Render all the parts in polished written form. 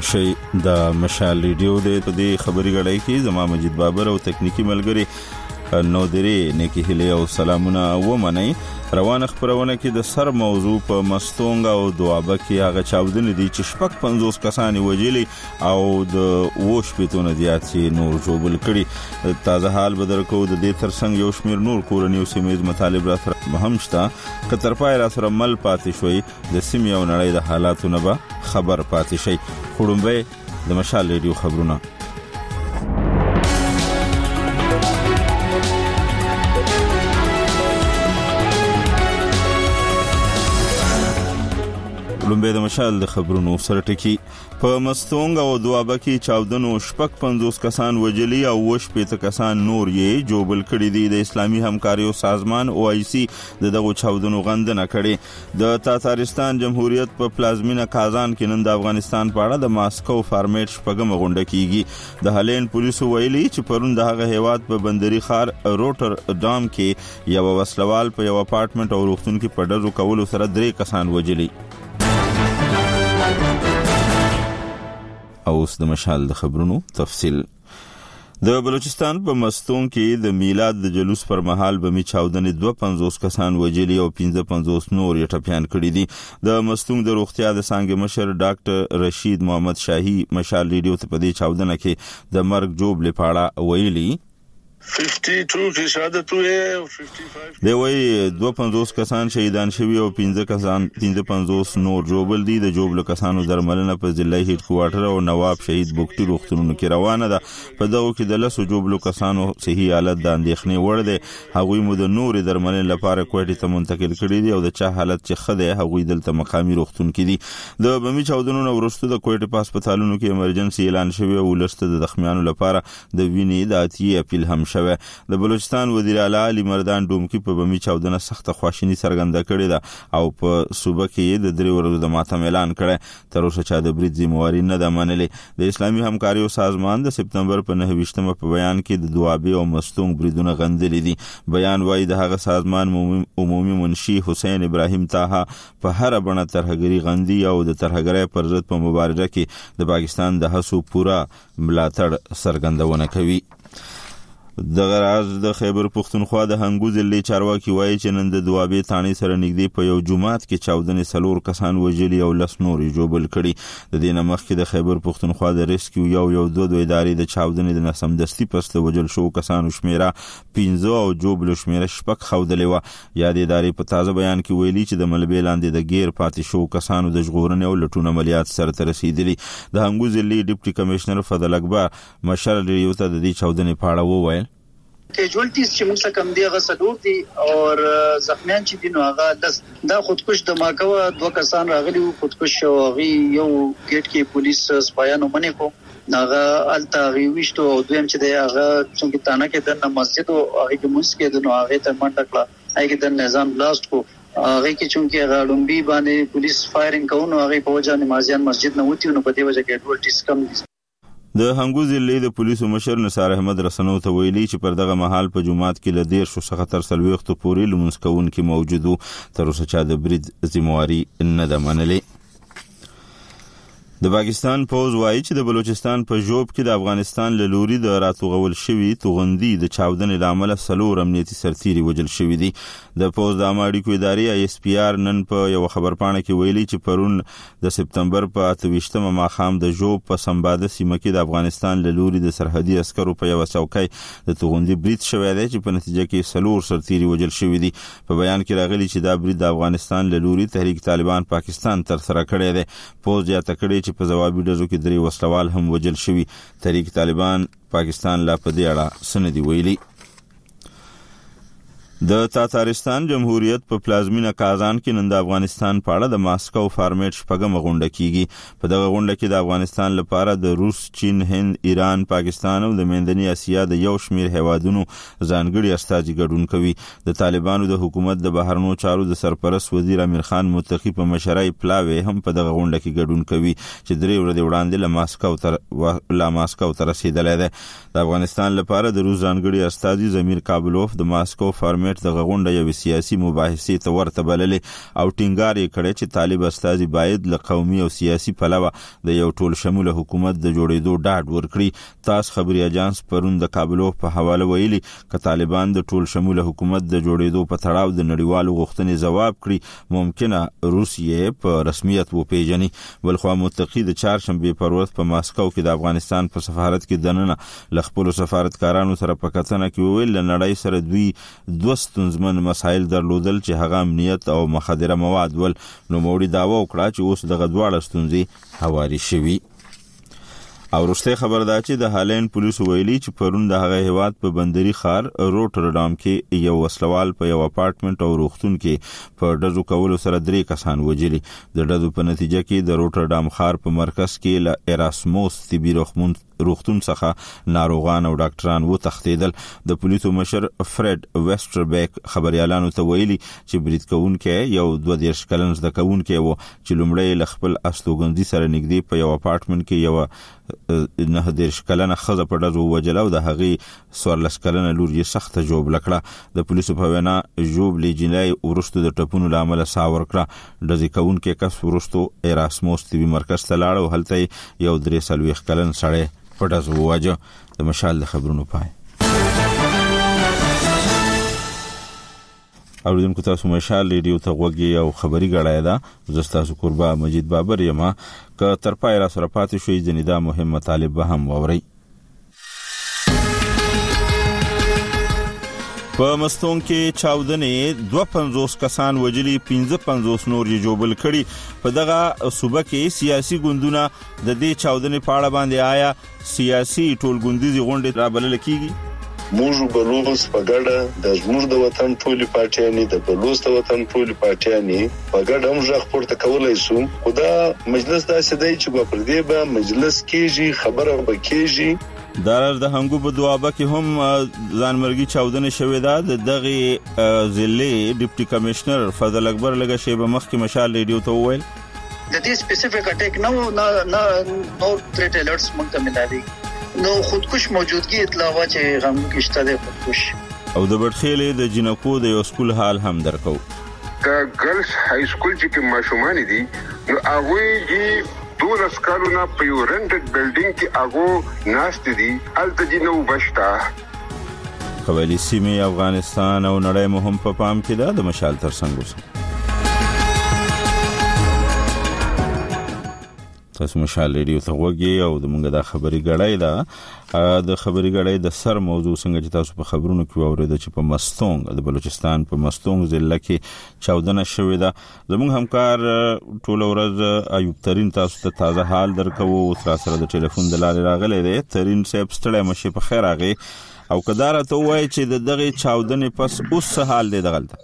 شي د مشال ریډیو د خبري غړی کې زما مجید بابر او تکنیکی ملګری نو درې نیکی هلي او سلامونه ومنئ. روانه خبرونه کې د سر موضوع په مستونګ او دوابه کې هغه چاودنې دي چې شپږ 50 کسان وژلي او د ووش پیتونه زیات نور جوړ کړي. تازه حال بدر کو د دې ترڅنګ یو شمیر نور کورنیو سیمې مطالب را سره هم شته کتر پای را سره مل پاتې شوي د سیمې او نړۍ د حالاتو نه به خبر پاتې شي. خړومبه د مشال ریډیو خبرونه. لومبه د مشال د خبرونو سره ټکی. په مستونګ او دوابه کې چاودنو شپږ 50 کسان وژلي او وش پېته کسان نور یې جوړ کړي دي. د اسلامي همکاریو سازمان OIC دغه چاودنو غندنه کړي. د تاتارستان جمهوریت په پلازمینه کازان کې نن د افغانستان په اړه د ماسکو فارمیټ شپږم غونډه کیږي. د هالند پولیسو ویلي چې پرون د هغه هیواد په بندري ښار روټردام کې یو وسلوال په یو اپارټمنټ او روغتون کې په ډزو کولو سره 3 کسان وژلي. اوس د مشال د خبرونو تفصیل. د بلوچستان په مستون کې د میلاد د جلوس پر مهال بمی چاودنې 250 کسان وژلي او 55 نور یې ټپيان کړي دي. د مستون د روغتیا د څنګه مشر ډاکټر رشید محمد شاهي مشال ریډیو ته په دې چاودنه کې د مرګ جوب لپاره ویلي 52 کی شهادت ہوئے اور 55 دی وای 250 کسان شهیدان شوی او 55 نور جوبل دي. د جوبل کسانو درملنه په ضلعي هډ کوارټر او نواب شهید بوکټي روغتونونو کې روانه ده. په دغه کې د لسو جوبل کسانو صحي حالت د اندېښنې وړ دی. هغوی مو د نور درملنې لپاره کوټې ته منتقل کړي دي او د چا حالت چې خده هغوی دلته مقامي روغتون کې دي. د بمی چاودنونو ورسته د کوټې په هسپتالونو کې امرجنسي اعلان شوی او لسته د زخمیانو لپاره د وینې د اتي اپیل هم شوی. د بلوچستان وزیر اعلی علي مردان ډومکی په بمی چاودنه سخت خواشینی څرګنده کړې ده او په صوبه کې د 3 ورځو د ماتم اعلان کړی. تر اوسه چا د برید ذمہواری نه ده منلې. د اسلامي همکاریو سازمان د سپتمبر په 29مه په بیان کې د دوابه او مستونګ بریدونه غندلې دي. بیان وايي د هغه سازمان عمومي منشي حسین ابراهیم طه په هر بڼه ترهګری غندي او د ترهګری پر ضد په مبارزه کې د پاکستان د هڅو پورا ملاتړ څرګندونه کوي. د غراز د خیبر پختونخوا د هنګو ضلع چارواکي وایي چې نن د دوابې تانی سره نږدې په یو جمعات کې چاودنې 4 کسان وژلي او 10 نور جوبل کړي. د دې نمخ کې د خیبر پختونخوا د ریسکیو یو دوه ادارې د چاودنې د نسمدستي پس د وژل شو کسانو شمیره 15 او جوبل شمیره 6 خودلې و. یا د ادارې په تازه بیان کې ویلي چې د ملبې لاندې د غیر پاتې شو کسانو د ژغورنې او لټون عملیات سره رسیدلي. د هنګو ضلع ډیپټي کمشنر فضل اکبر مشال ریډیو ته د دې چاودنې په اړه وویل کیجوالټیز چې موږ کم دی هغه صدور دي او زخمیان چې دي نو هغه دا خودکش دماکه 2 کسان راغلي خودکش او هغه یو گیټ کې پولیس سپایانو منې کو هغه الته ویشتو او دویم چې دی هغه څنګه تانه کې د مسجد او هغه کې مسجد نو هغه ته منډه کړه هغه د نظام بلاست کو هغه کې چونکی هغه لومبي باندې پولیس فایرینګ کوي هغه په وجه نمازیان مسجد نه وتی نو په دې وجه کې کیجوالټیز کم دي. د هنګو ضلع د پولیسو مشر نثار احمد رسنو ته ویلي چې پر دغه مهال په جمعات کې ل 10 څخه تر 30 پورې لمونځ کوونکي موجود وو. تر اوسه چا د برید ذمہواری نه ده منلې. د پاکستان پوز وایي چې د بلوچستان په جوب کې د افغانستان له لوري د راتوغول شوی توغندي د چاودنې لامل 4 امنیتي سرتیري وژل شوی دي. د پوز د امریکو ادارې ISPR نن په یو خبرپاڼه کې ویلي چې پرون د سپتمبر په 28مه ماښام د جوب په سمباده سیمه کې د افغانستان له لوري د سرحدي عسکرو په یو څوکۍ د توغندي برید شوی دی چې په نتیجه کې 4 سرتیري وژل شوی دي. په بیان کې راغلي چې دا برید د افغانستان له لوري تحریک طالبان پاکستان تر سره کړی دی. پوز یا تکړه چې په جوابي ډزو کې 3 وسلوال هم وژل شوی. تحریک طالبان پاکستان لا په دې اړه سندي ویلي. د تاتارستان جمهوریت په پلازمینه کازان کې نن د افغانستان په اړه د ماسکو فارمیټ شپږم غونډه کیږي. په دغه غونډه کې د افغانستان لپاره د روس، چین، هند، ایران، پاکستان او د منځنۍ اسیا د یو شمیر هیوادونو ځانګړي استازي ګډون کوي. د طالبانو د حکومت د بهرنیو چارو د سرپرست وزیر امیر خان متقی په مشرۍ پلاوی هم په دغه غونډه کې ګډون کوي چې 3 ورځې وړاندې له ماسکو ته رسیدلی دی. د افغانستان لپاره د روس ځانګړي استازي زمیر کابلوف د ماسکو فارمیټ سمیټ د غونډه یو سیاسي مباحثې ته ورته بللې او ټینګار یې کړی چې طالب استازي باید له قومي او سیاسي پلوه د یو ټول شموله حکومت د جوړېدو ډاډ ورکړي. تاس خبري اجانس پرون د کابل په حواله ویلي ک طالبان د ټول شموله حکومت د جوړېدو په تړاو د نړیوالو غوښتنې جواب کړي ممکنه روسیې په رسمیت وپیژني. بلخوا متقی د چهارشنبه پر ورځ په ماسکو کې د افغانستان په سفارت کې دننه ل خپل سفارتکارانو سره په کتنه کې ویل نړۍ سره دوی دوه ستونزمن مسایل درلودل چې هغه امنیت او مخدره مواد ول. نو موري داوا وکړه چې اوس دغه دواړه ستونزې هواري شوي. او وروسته خبر دا چې د هالند پولیسو ویلي چې پرون د هغه هیواد په بندري ښار روټردام کې یو وسلوال په یو اپارټمنټ او روغتون کې په ډزو کولو سره 3 کسان وژلي. د ډزو په نتیجه کې د روټردام ښار په مرکز کې ل ایراسموس طبي روغتون څخه ناروغان او ډاکټران وتښتیدل. د پولیسو مشر فرید ویسټربیک خبريالانو ته ویلي چې برید کوونکی یو 22 کلن زده کوونکی و چې لومړی ل خپل استوګنځي سره نږدې په یو اپارټمنټ کې یو 19 کلنه خزه په ډزو وجلو د هغې 14 کلنه لور یې سخته جوب لکړه. د پولیسو په وینا جوب لجنای ورستو د ټپونو لامل ساور کړه. د ځکونکو کس ورستو ایراسموس طبي مرکز ته لاړ او هلته یو 43 کلن سړی په ډزو وواجه. د مشال د خبرونو پای. اوریدونکو تاسو مشال ریډیو ته غوږی او خبري غړای دا زستاسو قربا مجید بابر یما ک تر پای را سره پاتې شوې جنیدا مهم مطالب به هم ووري. په مستون کې چاودنې 52 کسان وجلي 55 نور یې جوبل کړي. په دغه صوبه کې سیاسي ګوندونه د دې چاودنې په اړه باندې آیا سیاسي ټولګوندیزي غونډې رابلل کیږي؟ موږ بلوغ په ګډه د زموږ د وطن ټولي پارټیانې د بلوغ د وطن ټولي پارټیانې په ګډه موږ خپل تکولای شو. خدا مجلس داسې دی چې په دې به مجلس کېږي خبره وکړي. دارر د هنګو په دوابه کې هم ځانمرګي چاودنې شوې ده. دغه ضلع ډیپټي کمشنر فضل اکبر لګه شی به مخکې مشال ریډیو ته وویل د دې سپیسیفیک اٹیک نو تھریټ الرټس موږ ته ملایي. نو خودکش موجودګي اطلاع وا چې غمو کې شته د خودکش او د بټخېلې د جنکو د یو سکول حال هم درکو. د ګرلز های سکول چې ماشومان دي نو هغه یې 12 کالونه په یو رنټډ بلډینګ کې هغه ناشته دي الته جنو بشتا. قبایلی سیمې افغانستان او نړۍ مهم په پام کې ده. د مشال ترڅنګ اوسه تاسو مشال ریډیو ته وګورئ او د مونږه د خبري غړای دا د خبري غړای د سر موضوع څنګه چې تاسو په خبرونو کې واورید چې په مستونګ د بلوچستان په مستونګ ضلع کې چاودنه شوې ده. زموږ همکار ټول ورځ ایوب ترين تاسو ته تازه حال درکو او تر سره د ټلیفون د لارې راغلی دی. ترين صاحب ستړی مشه په خیر راغی او کدار ته وایي چې دغه چاودنې پس اوس حال دی دغلته.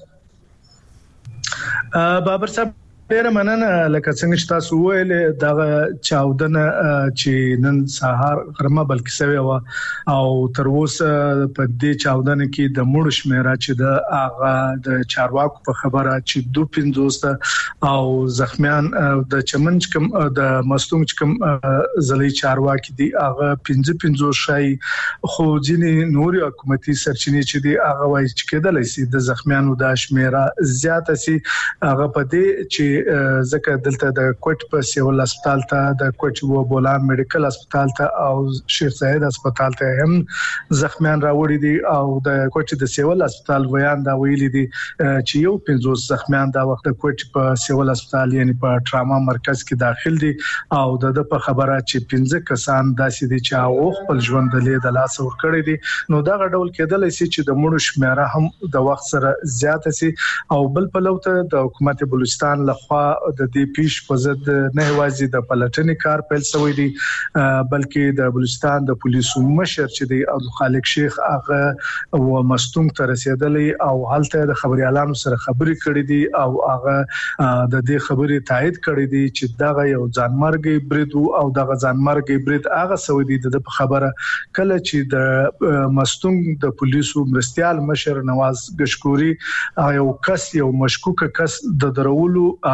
بابر صاحب ډیر مننه. لکه څنګه چې تاسو ویل دا چاودنه چې نن سهار غرمه بلکې سوي و او تر اوسه په دې چاودنه کې د مړو شمیره چې د اغا د چارواکو په خبره چې 250 او زخمیان د چمنج کم د مستونګ کم زلي چارواکي دي اغا 55 شای خو ځینې نوري حکومتي سرچینې چې دي اغا وایي چې کېدلای شي د زخمیانو د شمیره زیاته سي. اغا په دې چې ځکه دلته د کوټ په سیول هسپتال ته د کوټ و بولان میډیکل هسپتال ته او شیخ زاید هسپتال ته هم زخمیان راوړي دي او د کوټ د سیول هسپتال ویان دا ویلي دي چې یو 50 زخمیان دا وخت د کوټ په سیول هسپتال یعنی په ټراما مرکز کې داخل دي او د په خبره چې 15 کسان داسې دي چې او خپل ژوند له لاس ور کړی دي. نو دا غډول کېدل شي چې د مړو شمیره هم د وخت سره زیاته سي او بل په لوته د حکومت بلوچستان له خوا د دې پیش په ضد نه وازي د پلټنې کار پیل شوی دی بلکې د بلوچستان د پولیسو مشر چې دی عبد الخالق شیخ هغه و مستونګ ته رسیدلی او حالته د خبريالانو سره خبرې کړې دي او هغه د دې خبرې تایید کړې دي چې دا یو ځانمرګي برید او دا ځانمرګي برید هغه سوي دي د خبره کله چې د مستونګ د پولیسو مرستيال مشر نواز ګشکوري یو کس یو مشکوک کس د درولو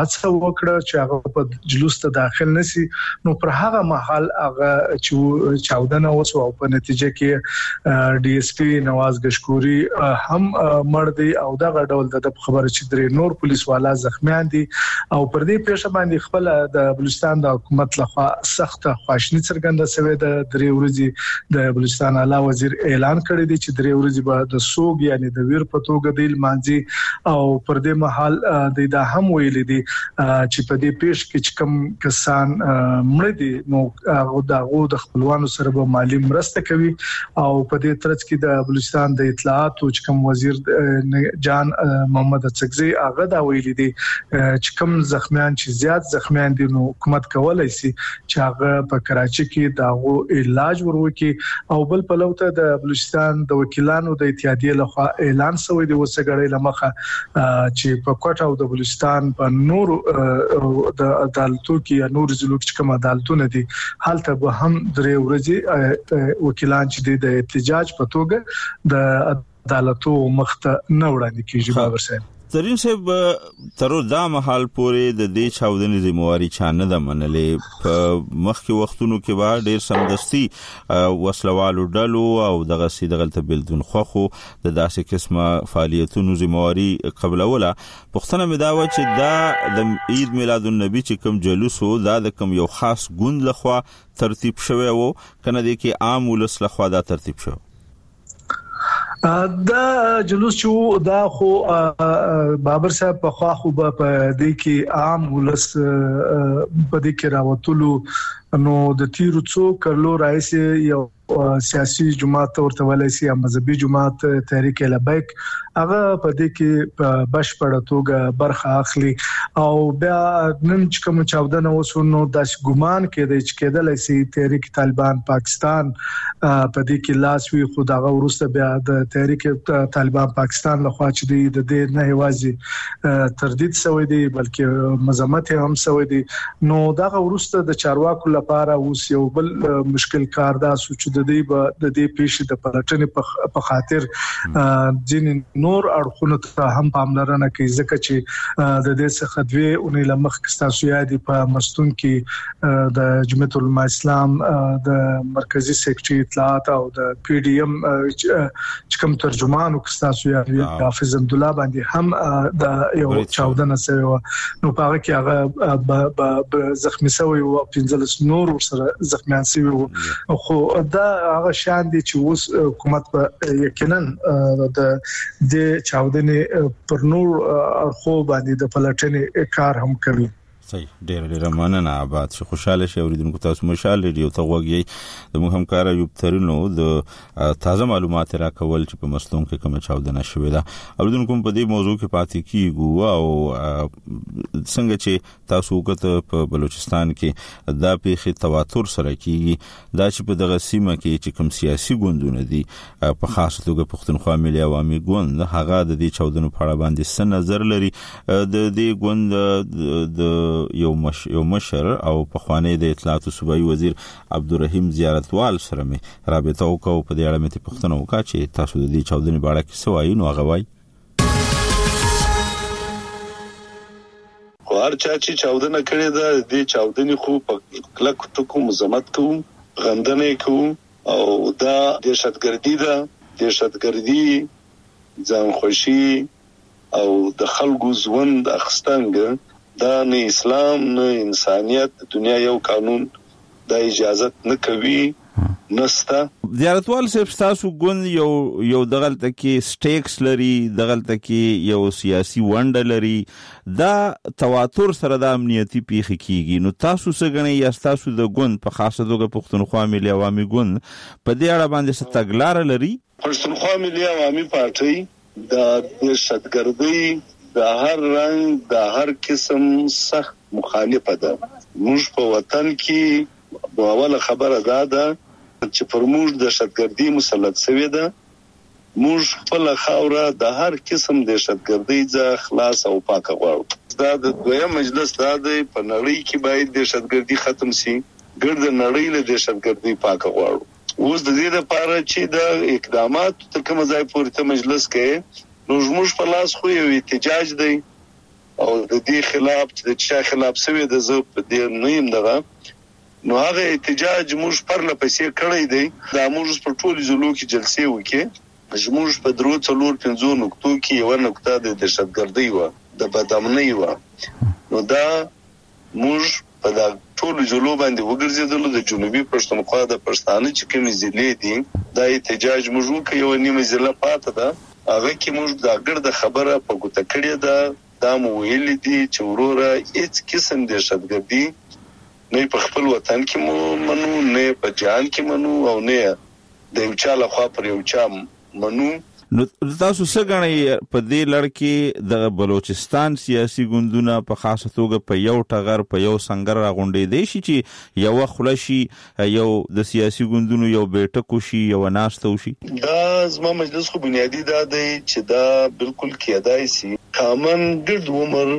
هڅه وکړه چې هغه په جلوس ته داخل نشي نو پر هغه مهال هغه چې چاودنه وسو او په نتیجه کې ډي اس پی نواز ګشکوري هم مړ دی او دا ډول د خبره چې درې نور پولیس والا زخمیان دي او پر دې پیښه باندې خپل د بلوچستان د حکومت لخوا سخت خواشنی څرګنده شوې د درې ورځې د بلوچستان اعلی وزیر اعلان کړی دی چې درې ورځې به د سوګ یعنی د ویر په توګه د مانځي او پر دې مهال د دا هم ویل دي چې په دې پیښ کې کوم کسان مړ دي نو هغه د خپلوانو سره به مالی مرسته کوي او په دې ترڅ کې د بلوچستان د اطلاعات او کوم وزیر جان محمد اڅکزي هغه دا ویل دي چې کوم زخمیان چې زیات زخمیان دي نو حکومت کولای شي چې هغه په کراچي کې داغو علاج ورکړي او بل په لوته د بلوچستان د وکیلانو د اتحادیې لخوا اعلان شوی دی وسګړې لمخه چې په کوټه او د بلوچستان په نور د عدالتو کې نور ضلعو کې کوم عدالتونه دي حالته به هم درې ورځې وکیلان چې د احتجاج په توګه د عدالتو مخته نه وړاندې کیږي بابر صاحب ترين صاحب تر دا محل پورې د دې چاودنې ذمہواری چانه د منلې په مخکې وختونو کې به ډېر سمدستي وسلوالو ډلو او دغه سیدغلته بلدون خو د داسې قسمه فعالیتونو ذمہواری قبلوله پښتنه مداوه چې دا د عید میلاد النبی چې کوم جلوسو دا د کوم یو خاص ګوند لخوا ترتیب شوی وو کنه د کې عام ولس لخوا دا ترتیب شو دا جلوس چې دا خو بابر صاحب په خوا خو په دې کې عام ولس په دې کې راوتلو نو د تیرو څو کلو رئیس یو سیاسي جماعت ورته ولای سي مذهبي جماعت تحریک لبیک هغه په دې کې په بشپړه توګه برخه اخلي او بیا نن چې کوم چاودنه وسونو د ګمان کې د چکېدل سي تحریک طالبان پاکستان په دې کې لاس وی خداغه ورسته بیا د تحریک طالبان پاکستان لخوا چې د دې نه هوازي تردید شوی دی بلکې مذمت هم شوی دی نو دا ورسته د چارواکو لپاره اوس یو بل مشکل کار دا سوچ د دې پیښې د پلټنې په خاطر ځین نور اړخونو ته هم پاملرنه کوي ځکه چې د دې څخه دوی اونې لمخ کستاسو یادي په مستون کې د جمعیت العلماء اسلام د مرکزی سیکریټری اطلاعات او د پی ډی ایم چې کوم ترجمان کستاسو یادي حافظ عبد الله باندې هم د یو چاودنه سوی نو په هغه کې هغه زخمی شوی او 15 نور سره زخمیان شوی خو دا هغه شان دي چې اوس حکومت په یقینا د چاودنې پر نور خو باندې د پلټنې کار هم کوي صحیح ډېر مننه آباد شي خوشاله شي اوریدونکو تاسو مشال ریډیو ته وګورئ د موږ همکار ایوب ترینو د تازه معلومات راکول چې په مستون کې کوم چاودنه شوې ده اوریدونکو په دې موضوع کې پاتې کیږو او څنګه چې تاسو وګورئ په بلوچستان کې دا پیښې تواتر سره کیږي دا چې په دغه سیمه کې چې کوم سیاسي ګوندونه دي په خاص توګه پښتونخوا ملي عوامي ګوند هغه د دې چاودنو په اړه باندې څه نظر لري د دې ګوند د یو مشر او په خوانی د اطلاعات صوبایي وزیر عبدالرحیم زیارتوال سره مې رابطه وکړه په دې اړه مې پوښتنه وکړه چې تاسو د دې چاودنې په اړه څه وایي نو هغه وایي هر چا چې چاودنه کړې ده د چاودنې خو په کلک ټکو مزمت کوم غندنې کوم او دا دهشتګردي ده دهشتګردي ځان خوشي او د خلکو ژوند اخستنګ دا نه اسلام نه انسانيت دنیا یو قانون دا اجازه نه کوي نستا زیارتوال صاحب تاسو ګوند یو دغلته کې سټیکس لري دغلته کې یو سیاسي ونډه لري دا تواتر سره د امنیتي پیښې کیږي نو تاسو څنګه یا تاسو د ګوند په خاصه توګه پښتونخوا ملي عوامي ګوند په دې اړه باندې څه تګلار لري پښتونخوا ملي عوامي پارټي د دهشتګردۍ د هر رنگ د هر قسم سخت مخالفه ده موږ په وطن کې په اوله خبره ده چې پر موږ د دهشتګردي مسلط شوی ده موږ خپل خاوره د هر قسم دهشتګردي ځخه خلاص او پاک غواړو دا د دویم مجلس دا دی په نړۍ کې باید دهشتګردي ختم شي ګرد نړۍ له دهشتګردي پاک غواړو اوس د دې لپاره چې د اقدامات تر کوم ځای پورې ته مجلس کې نو موږ په لاس خو یو احتجاج دی او د دې خلاف چې چا خلاف سوي د زه په دې نیم دغه نو هغه احتجاج موږ پر لپسې کړی دی دا موږ په ټولو ضلعو کې جلسې وکړي موږ په 3-4-5 نقطو کې یو نقطه د دهشتګردۍ و د بدامنۍ و نو دا موږ په دا ټولو ضلعو باندې وګرځیدلو د جنوبي پښتونخوا د پښتانه چې کومې ضلعې دي دا احتجاج موږ وکړو یو نیمه ضلع پاتې ده هغه کې موږ دا ګرد خبره په ګوته کړې ده دا مو ویل دي چې وروره هیڅ قسم دهشتګردي نه په خپل وطن کې مو منو نه په جهان کې منو او نه د یو چا لخوا پر یو چا منو. نو تاسو څه غواړئ په دې لړ کې د بلوچستان سیاسي ګوندونه په خاصه توګه په یو ټغر په یو سنگر راغونډې دي چې یو خلشي یو د سیاسي ګوندونو یو بیٹک شي یو ناشته شي دا زما مجلس خو بنیادی دا دی چې دا بالکل کېدای شي کامن ګډ عمر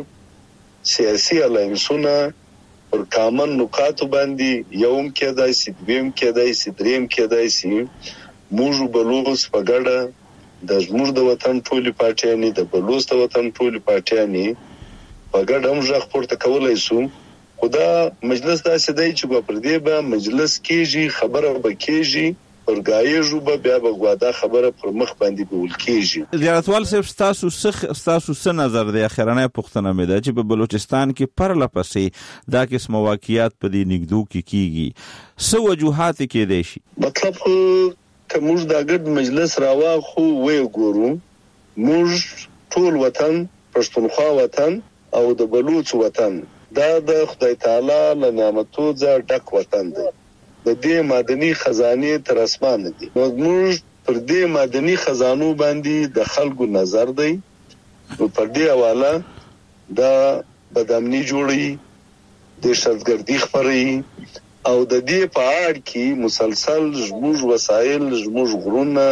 سیاسي الاینسونه پر کامن نقاط باندې یوم کېدای شي دویم کېدای شي دریم کېدای شي موږ بلوچ په ګډه د زموږ د وطن ټولي پارټیانې د بلوچ د وطن ټولي پارټیانې په ګډه هم ځخ پورته کولای شو خدا مجلس داسې دی چې پر دې به مجلس کېږي خبره به کېږي ورګایږو به بیا به غواده خبره پر مخ باندې بول کېږي. زیارتوال صاحب تاسو څه نظر دی اخرنه پښتنه مې ده چې په بلوچستان کې پر لپسې دا قسم واقعیات په دې نګدو کې کیږي څه وجوهات کې دي شي مطلب که موږ دا ګډ مجلس راواخو وې ګورو موږ ټول وطن پښتونخوا وطن او د بلوچ وطن دا د خدای تعالی له نعمتو ځا ډک وطن دی د دې مدني خزانه تر اسمان دي نو موږ پر دې مدني خزانو باندې د خلکو نظر دی نو پر دې حواله دا بدامني جوړي د شتګردي خبري او د دې په اړه کې مسلسل زموږ وسایل زموږ غرونه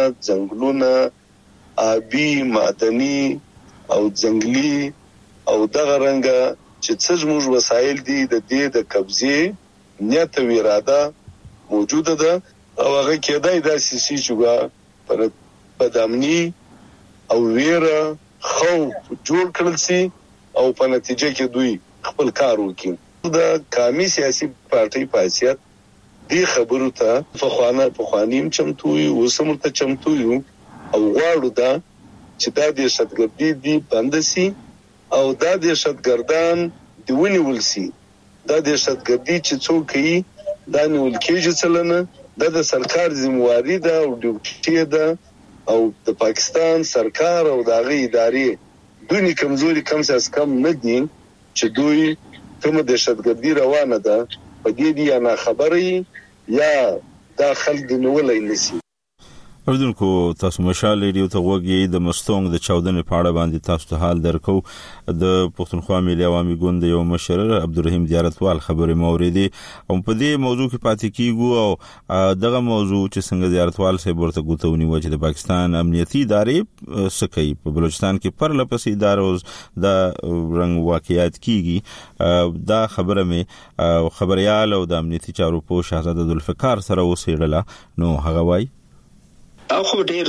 ځنګلونه آبي معدني او ځنګلي او دغه رنګه چې څه زموږ وسایل دي د دې د قبضه نیت او اراده موجوده ده او هغه کېدای داسې شي چې پر بدامني او ویره خوف جوړ کړل شي او په نتیجه کې دوی خپل کار وکړي د قومي سیاسي پارټي پاسیات دی خبرو ته په خوانیم چمتو یو وسمرته چمتو یو او غواړو دا چې دا د شتګردي دی بند شي او دا د شتګردان دی ونیول شي دا د شتګردي چې څوک یې دا نیول کېږي څلنه د سرکار ذمہواری ده او ډیوټي ده او د پاکستان سرکار او دغه ادارې دوی کمزوري کم څه کم نه دي چې دوی کوم د شتګردي روانه ده په دې دی انا خبري یا دا خلک نیولای نشي. اردوونکو تاسو مشال ریډیو ته وګورئ د مستونګ د چاودنې په اړه باندې تاسو ته حال درکو د پښتونخوا ملي عوامي ګوند یو مشر عبدالرحیم زیارتوال خبرې موریدي او په دې موضوع کې پاتې کیږو او دغه موضوع چې څنګه زیارتوال صاحب ورته ګوتونی و چې د پاکستان امنیتي ادارې سکی په بلوچستان کې پر لپسې ادارو د رنګ واقعیت کیږي دا خبره مې خبريال او د امنیتي چارو په شهزاده ذوالفقار سره وسیړله نو هغه وای اخو ډیر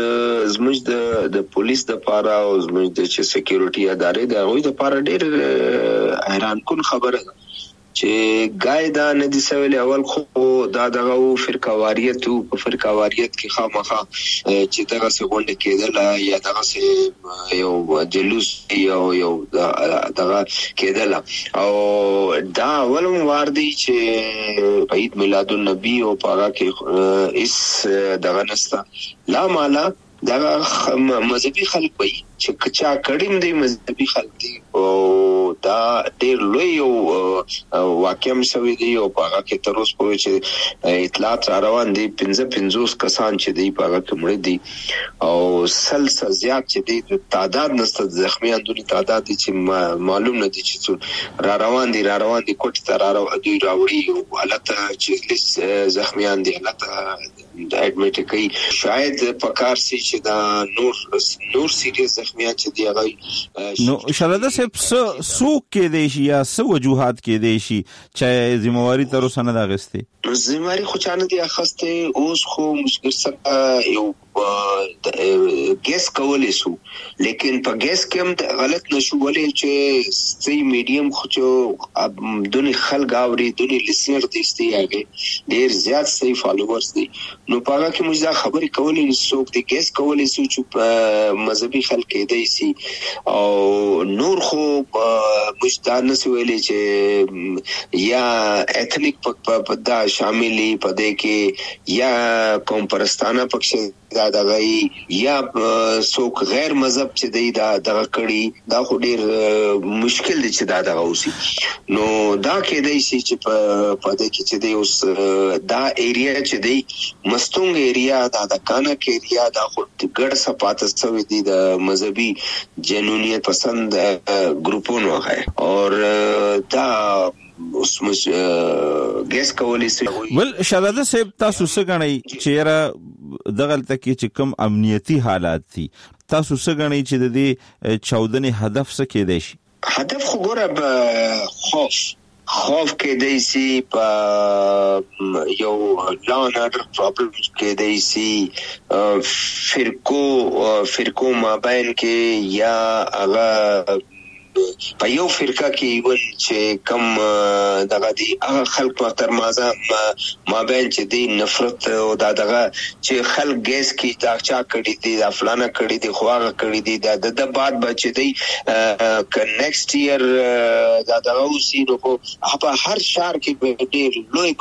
زموږ د پولیس د پاره او زموږ د سکیورټي ادارې د غوي د پاره ډیر حیران کن خبره چې قاعده نه دي سویل اول خو دا دغه فرقواریت او په فرقواریت کې خامخا چې دغه څنګه کېدل یا دغه یو جلوس یو دغه کېدل او دا ولوم واردی چې په عید میلاد النبی او پاغه کې اس دغه نستا لا مالا دغه مذهبي خلک وي چې کچا کډیم دی مذهبي خلک دي او دا ډېر لوی او واقعم شوی دی او هغه کې تر اوسه پورې چې اطلاعات روان دي 55 کسان چې دی په هغه کې مړ دي او سلسله زیات چې دی تعداد نست زخمیان دونی تعداد چې معلوم نه دي چې را روان دي کوټ ته دوی راوړي او حالت چې زخمیان دي حالت د اډمیټ کوي شاید په کار سي چې دا نور سیریس زخمیان چې دی هغه نو شرده صاحب سوق کې دی شي یا سو وجوهات کې دی شي چې ذمہواری تر اوسه نه داغسته ذمہواری خو چانه دی اخسته اوس خو مشکل سره یو ګیس کولای شو لیکن په ګیس کې هم غلط نشو ولې چې سي میډیم خو چې دونی خلک اوري دونی لسنر دي ستیاګه ډیر زیات سي فالوورز دي نو پاګه کې موږ دا خبرې کولې نشو د ګیس کولې شو چې مذهبي خلک دی سي او نور خو موږ دا نسو ویلې چې یا ایتنیک په دا شاملي په دې کې یا قوم پرستانه پکښ دا دغه یا څوک غیر مذهب چې دی دا دغه کړي دا خو ډیر مشکل دي چې دا دغه اوسي نو دا کېدای شي چې په دې کې چې دی اوس دا ایریا چې دی مستونګ ایریا دا د کانک ایریا دا خو ګډ سپات سوي دي د مذهبي جنونیت پسند ګروپونو ہے اور دا اوس مش ګیس کولې سي ول شهزاده صاحب تاسو څه غنئ چې دغلته کې چې کوم امنیتی حالات دي تاسو څه غنئ چې د دې چاودنې هدف څه کېدای شي هدف خو ګوره خوف کېدای شي په یو لان اډر پرابلم کېدای شي فرقو مابین کې یا هغه په یو فرقه کې ول چې کم دغه دي هغه خلک تر مازه مابین چې دی نفرت او دغه چې خلک ګیس کې دا چا کړی دي دا فلانه کړی دي خو هغه کړی دي د بعد بچ دی ک نیکسټ ایئر دا دغه اوسې نو په هر شهر کې ډېر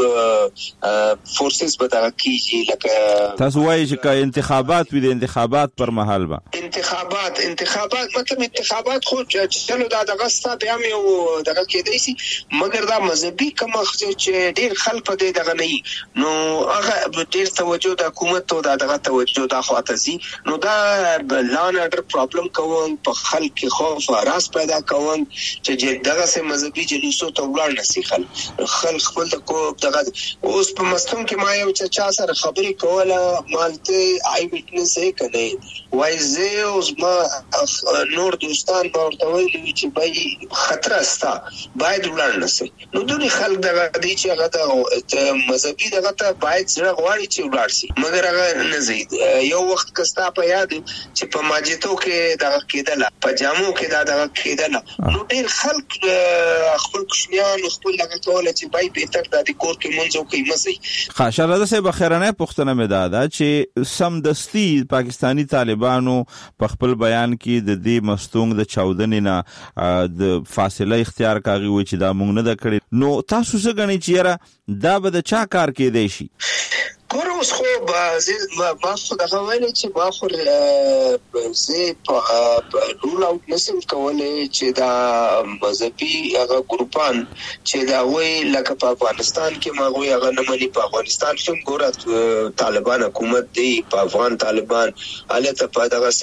لوی فورسز به دا کیږي لکه تاسو وایي چې انتخابات وي د انتخابات پر مهال با انتخابات مطلب انتخابات خو دا دغه ستا بیا مې دغه کېدای شي مګر دا مذهبي کوم چې ډیر خلک په دې دغه نه نو هغه ډیر توجه د حکومت او دغه توجه د خاطري نو دا لان اډر پرابلم کوم په خلک کې خوف او راس پیدا کوم چې دغه سه مذهبي جلوسو ته وړاندې نسی خلک خپل دغه اوس په مستون کې ما یو چا سره خبرې کوله مالته آی وټنس یې کنه وای زه اوس ما نور دوستان ورته ویل چې بای خطر استا باید وړاندې نسی نو دوی خلک دغه دي چې هغه مذهبي دغه ته باید زړه غواړي چې وړاندې شي مګر هغه نه زید یو وخت کستا په یاد چې په ماجتو کې دغه کېدل په جامو کې دغه کېدل نو ډیر خلک خپل کوشنیان خپل دغه ټول چې بای به تک د کور کې منځو کې مسي خاصه صاحب خیرانه پښتنه مدادا چې سمدستي پاکستانی طالبانو په خپل بیان کې د دې مستونګ د چاودنې نه د فاصله اختیار کاږي و چې دا مونږ نه د کړی نو تاسو څه غنئ چې یاره دا به د چا کار کېدای شي ګوره اوس خو ما خو دغه ویلې چې ما خو زه په رول اوټ نسم کولی چې دا مذهبي هغه ګروپان چې دا وایي لکه په افغانستان کې ما وایي هغه نه مني په افغانستان کې ګوره طالبان حکومت دی په افغان طالبان هلته په دغه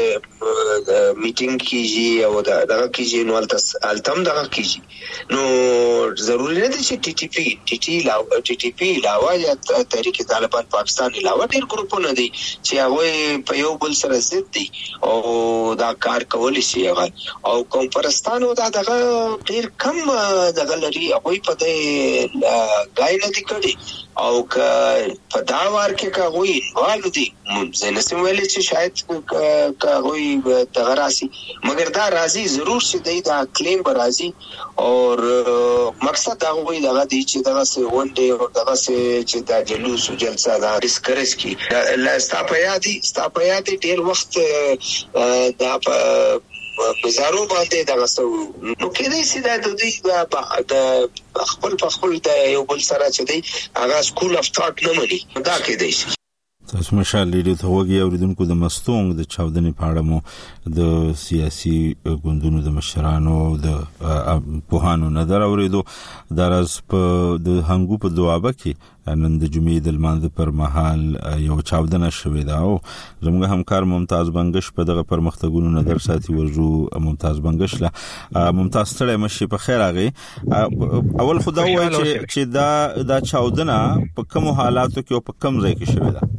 میټینګ کېږي او دغه کېږي نو هلته هم دغه کېږي نو ضروري نه دی چې ټي ټي پي علاوه یا تحریک طالبان پاکستان علاوه ډېر ګروپونه دي چې هغه په یو بل سره ضد دي او دا کار کولی شي هغه او قوم پرستانو دا دغه ډېر کم دغه لري هغه په دې غای نه دي کړي او په دا وار کې کوي والو دي زه نسم ویلې چې شاید کوي دغه راسي مګر دا راځي ضرور شي دا کلیم به راځي او مقصد دا وایي دغه دي چې دغه سه ون ډے او دغه سه چې دا جلوس او جلسه دا ډیسکریج کی ستاپیاتي ډیر وخت دا په مزارو باندې دغه سو نو کېدای شي دا د دې خپل د یو بل سره چې دی هغه سکول اف ثاټ نه مني دا کېدای شي تاسو مشال لیدو ته وګي اوریدونکو د مستونګ د چاودنې په اړه مو د سیاسي ګوندونو د مشرانو د پوهانو نظر اوریدو درز په د هنګو په دوابه کې نن د جمعې د لمانځه پر مهال یو چاودنه شوې ده او زموږ همکار ممتاز بنگش په دغه پرمختګونو نظر ساتي ورجو ممتاز بنگش لا ممتاز ستړی مشي په خیر راغی اول خدا وایي چې دا چاودنه په کوم حالاتو کې او په کوم ځای کې شوې ده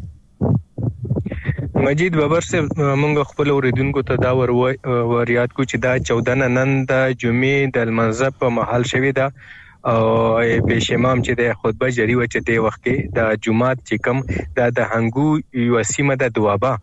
مجید بابر سے مونږ خپل اوریدونکو ته دا وریاد کو چې دا 14 نن د جمعې د لمانځه په محل شوې ده پیش امام چې د خطبه جاری و چې د وخت کې د جمعات چې کوم د هنګو یو سیمه د دوابه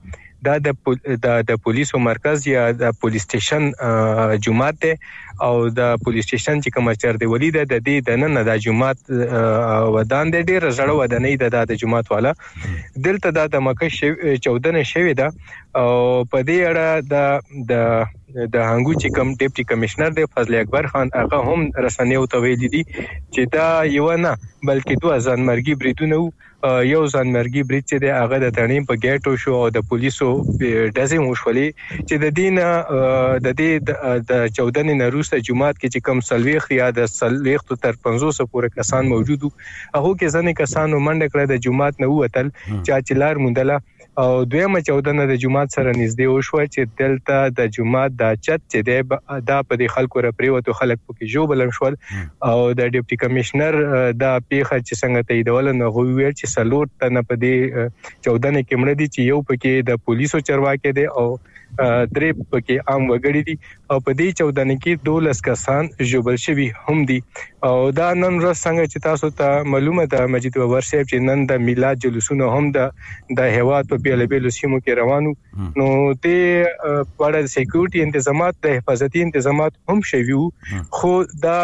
د پولیسو مرکز یا د پولیس سټیشن جمعات ده او د پولیس سټیشن چې کوم چر دی ولید د دې د نن د جمعات ودان د ډیر زړه ودانې د جمعات والا دلته د مکه 14 شوی ده او په دې اړه د هنګو چې کوم ډیپټي کمشنر دی فضل اکبر خان هغه هم رسنیو ته ویلي دي چې دا یو نه بلکې دوه ځانمرګي بریدونه یو ځانمرګي برید چې د هغه د تړین په گیټو شو او د پولیسو دزې مشولې چې د دین د دې د 14 نوروز جمعات کې چې کوم سلويخ یا د سلويخ تر 500 پورې کسان موجود هغه کې ځنې کسانو منډه کړه د جمعات نه وتل چې چلار مندله او دویمه 14 د جمعات سره نږدې وشو چې دلته د جمعات د چت چې دا په د خلکو رپریوتو خلک پکې جوړل شول او د ډیپټي کمشنر د پیخه چې څنګه تاییدول نه غوي چې سلوټ تنه په دې 14 کې مړ دي چې یو پکې د پولیسو چرواکي دي او درې پکې عام وګړي دي او په دې 14 کې 12 کسان جوړل شوی هم دي او دا نن ورځ څنګه چې تاسو ته معلومه ده مجید وور صاحب چې نن د میلاد جلوسونه هم د هواد په بیلابیلو سیمو کې روانو نو ته په سکیورټي تنظیمات د حفاظتي تنظیمات هم شوی خو دا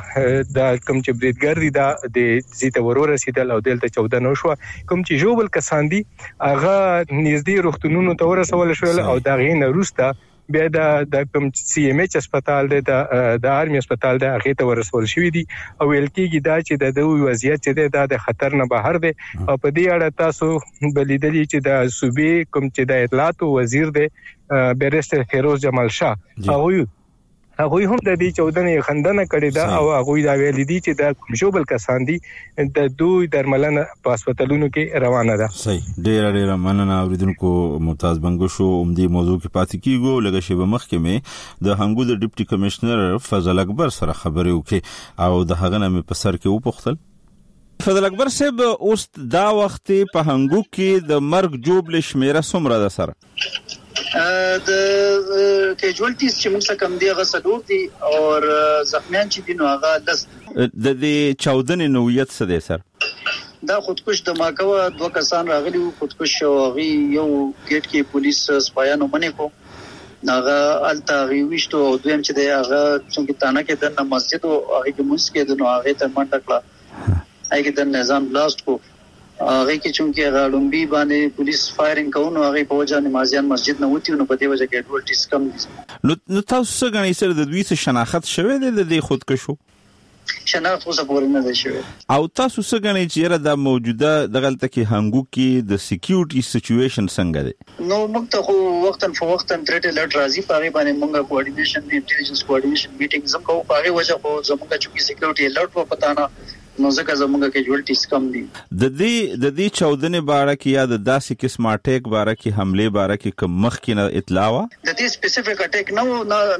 د کوم چې بریدګر دي د زیته ورور رسیدل او دلته 14 نو شو کوم چې جوړل کسان دي هغه نږدې روغتونونو ته ورسول شول او دا غین روستا بیا د کوم سی ام ایچ هسپتال د آرمي هسپتال د هغه ته ورسول شوې دي او ویل کېږي دا چې د دوی وضعیت چې د خطر نه بهر دی او په دې اړه تاسو بلیدلی چې د صوبې کوم چې د اطلاعات وزیر دی بیرستر فیروز جمال شاه هغه هم د دې 14 خندنه کړې ده او هغه دا ویل دي چې د کومجوبل کسان دي د دوی درملنه په هسپتالونو کې روانه ده. صحیح ډیر مننه اوریدونکو ممتاز بنگو شو عمدي موضوع کې پاتې کیږو لکه شی مخکمه د هنګو د ډیپټي کمشنر فضل اکبر سره خبرې وکي او د هغه نامې په سر کې وپختل. فضل اکبر صاحب اوس دا وخت په هنګو کې د مرګ جوبل شمیره څومره ده سره؟ د کیجوالټیز چې موږ کم دی هغه سلور دي او زخمیان چې دي نو هغه 10 د دې 14 نوعیت څه دي سر؟ دا خودکش د ماکوه دوه کسان راغلي خودکش شوغي یو گیټ کې پولیس سپایانو منې کو هغه الته ویشتو او دویم چې دی هغه څنګه تانه کې د مسجد او هغه کې موږ کې د نو هغه ته منډه کړه هغه د نظام بلاست کو هغه کې چونکه غاړمبي باندې پولیس فایرینګ کوي هغه په وجه نمازیان مسجد نه وتی نو په دې وجه کې ډول ټیس کم دي. نو تاسو څنګه غنئ سره د دوی څخه شناخت شوه د دې خودکشو؟ شناخت اوسه پورې نه ده شوی. او تاسو څنګه غنئ چې د موجوده دغلطه کې هنګو کې د سکیورټي سچويشن څنګه دی؟ نو موږ ته وختن فوختن ترټ الرټ راځي پاره باندې موږ کوارډینیشن انټيليجنس کوارډینیشن میټینګ زم کوو پاره وجه خو زموږ چې سکیورټي الرټ په پتا نه نو ځکه زموږه کیجوالټیز کم دي. د دې 14 باره کې یا د داسې قسم اٹیک باره کې حمله باره کې کوم مخ کې نه اطلاع و د دې سپیسیفیک اٹیک نو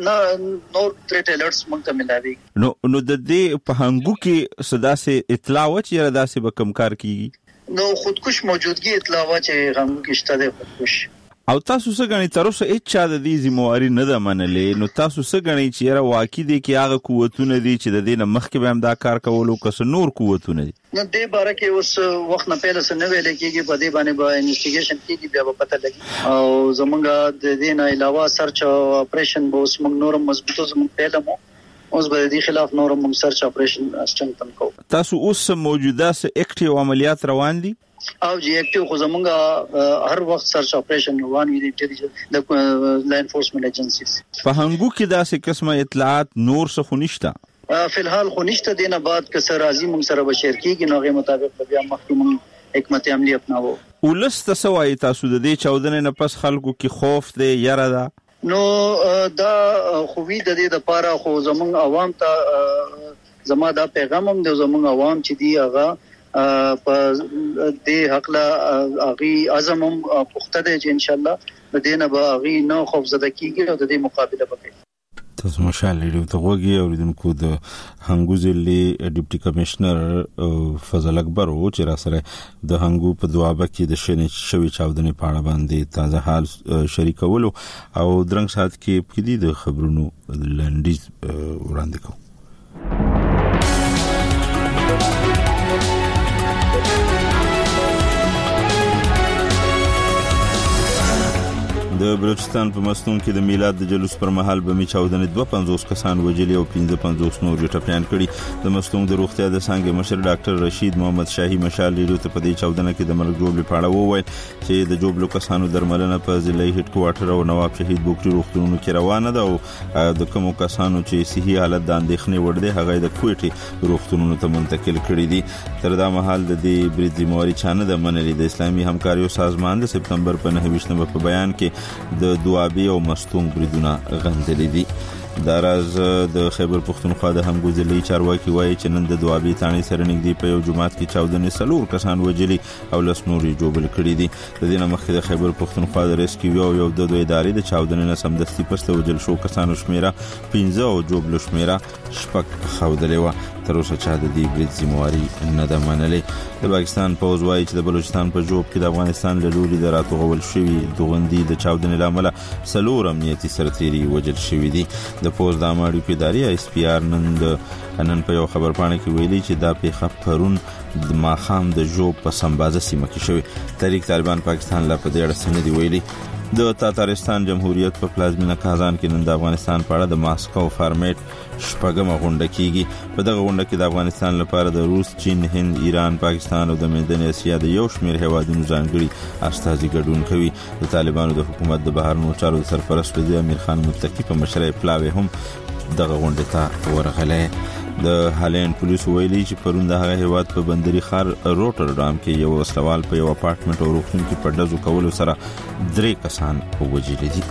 تھریټ الرټس موږ ته ملاوي نو د دې په هنګو کې صداسه اطلاع و چې داسې به کم کار کیږي نو خودکش موجودګي اطلاع و چې هنګو کې شته د خودکش او تاسو څنګه غنئ تر اوسه هیڅ چا د دې ذمہواری نه ده منلې نو تاسو څنګه غنئ چې را واقع دي کې هغه قوتونه دي چې د دې نه مخکې به هم دا کار کولو کس نور قوتونه دي نو دې باره کې اوس وخت نه پهله سره ویل کېږي په دې باندې به انویسټیګیشن کېږي بیا به پته لګي او زمونږ د دې نه علاوه سرچ اپریشن به اوس موږ نور مضبوطو زموږ پیله مو اوس به دې خلاف نور موږ سرچ اپریشن استنتن کوو. تاسو اوس موجوده س اکټیو عملیات روان دي او جی اکټیو خو زمونږ هر وخت سرچ اپریشن روان وي د لا انفورسمنت ایجنسیز په هنګو کې داسې قسمه اطلاعات نور څه خو نشته فلحال خو نشته دینه بعد که سر راضی موږ سره بشیر کیږي نو غي مطابق بیا مخکې موږ حکمت عملی اپناوو. ولست سوای تاسو د دې 14 نه پس خلکو کې خوف دی یره ده نو دا خو وی د دې لپاره خو زمونږ عوام ته زما دا پیغام هم د زمونږ عوام چې دی هغه په دې حق لا اغي اعظم پخته دي چې ان شاء الله د دې نه به اغي نو خوف زده کیږي او د دې مقابله وکړي. تاسو ماشاءالله ډیرو ته وګورئ اوریدونکو د هنګو ضلع ډیپټي کمشنر فضل اکبر او چې را سره د هنګو په دوابه کې د شنې شوی چاودنې په اړه باندې تازه حال شریکولو او درنګ سات کې په دې د خبرونو لنډیز وړاندې کوو. د بلوچستان په مستون کې د میلاد د جلوس پر مهال بمي چاودنې 52 کسان وژلي او 55 نور ټپيان کړي. د مستون د روغتیا د څنګه مشر ډاکټر رشید محمد شاهي مشال لیدو ته په دې چاودنه کې د مرګ جوړ لپاره وویل چې د جوړلو کسانو درملنه په ضلعي هډ کوارټر او نواب شهید بوکټي روغتونونو کې روانه ده او د کوم کسانو چې صحي حالت د اندېښنې وړ دي هغه د کوټي روغتونونو ته منتقل کړي دي. تر دا مهال د دې برید ذمہواری چانه د منلي د اسلامي همکاریو سازمان د سپتمبر په 9 په بیان کې د دوابي او مستون بریدونه غندلي دي. دا راز د خیبر پختونخوا د همګوزلي چارواکي وایي چې نن د دوابي تانی سره نږدې په یو جماعت کې چاودنې سلور کسان وژلي او لس نوري جوبل کړي دي. د دې نه مخکې د خیبر پختونخوا د ریسکیو یو د دوی ادارې د چاودنې نه سمدستي پسته وجل شو کسانو شمیره 15 او جوبل شمیره شپږ خودلې و. تر اوسه چا د دې برید ذمہواری نه ده منلې. د پاکستان پوز وایي چې د بلوچستان په جوب کې د افغانستان له لوري د راتوغول شوی دوغندي د چاودنې لامل سلور امنیتي سرتيري وژل شوی دي. د پوز د اماړي په ادارې اس پی آر نن په یو خبرپاڼه کې ویلي چې دا پیښه پرون د ماخام د جوب په سمبازه سیمه کې شوی. تحریک طالبان پاکستان لا په دې اړه څه نه دی ویلي. د تاتارستان جمهوریت په پلازمینه کازان کې نن د افغانستان په اړه د ماسکو فارمیټ شپږمه غونډه کیږي. په دغه غونډه کې د افغانستان لپاره د روس، چین، هند، ایران، پاکستان او د منځنۍ اسیا د یو شمېر هیوادونو ځانګړي استازي ګډون کوي. د طالبانو د حکومت د بهرنیو چارو سرپرست وزیر امیر خان متقی په مشرۍ پلاوی هم دغه غونډه ته ورغله. د هالند پولیس ویلي چې پرون د هغه هیواد په بندري ښار روټردام کې یو وسلوال په یو اپارټمنټ او روغتون کې په ډزو کولو سره 3 کسان وژلي دي.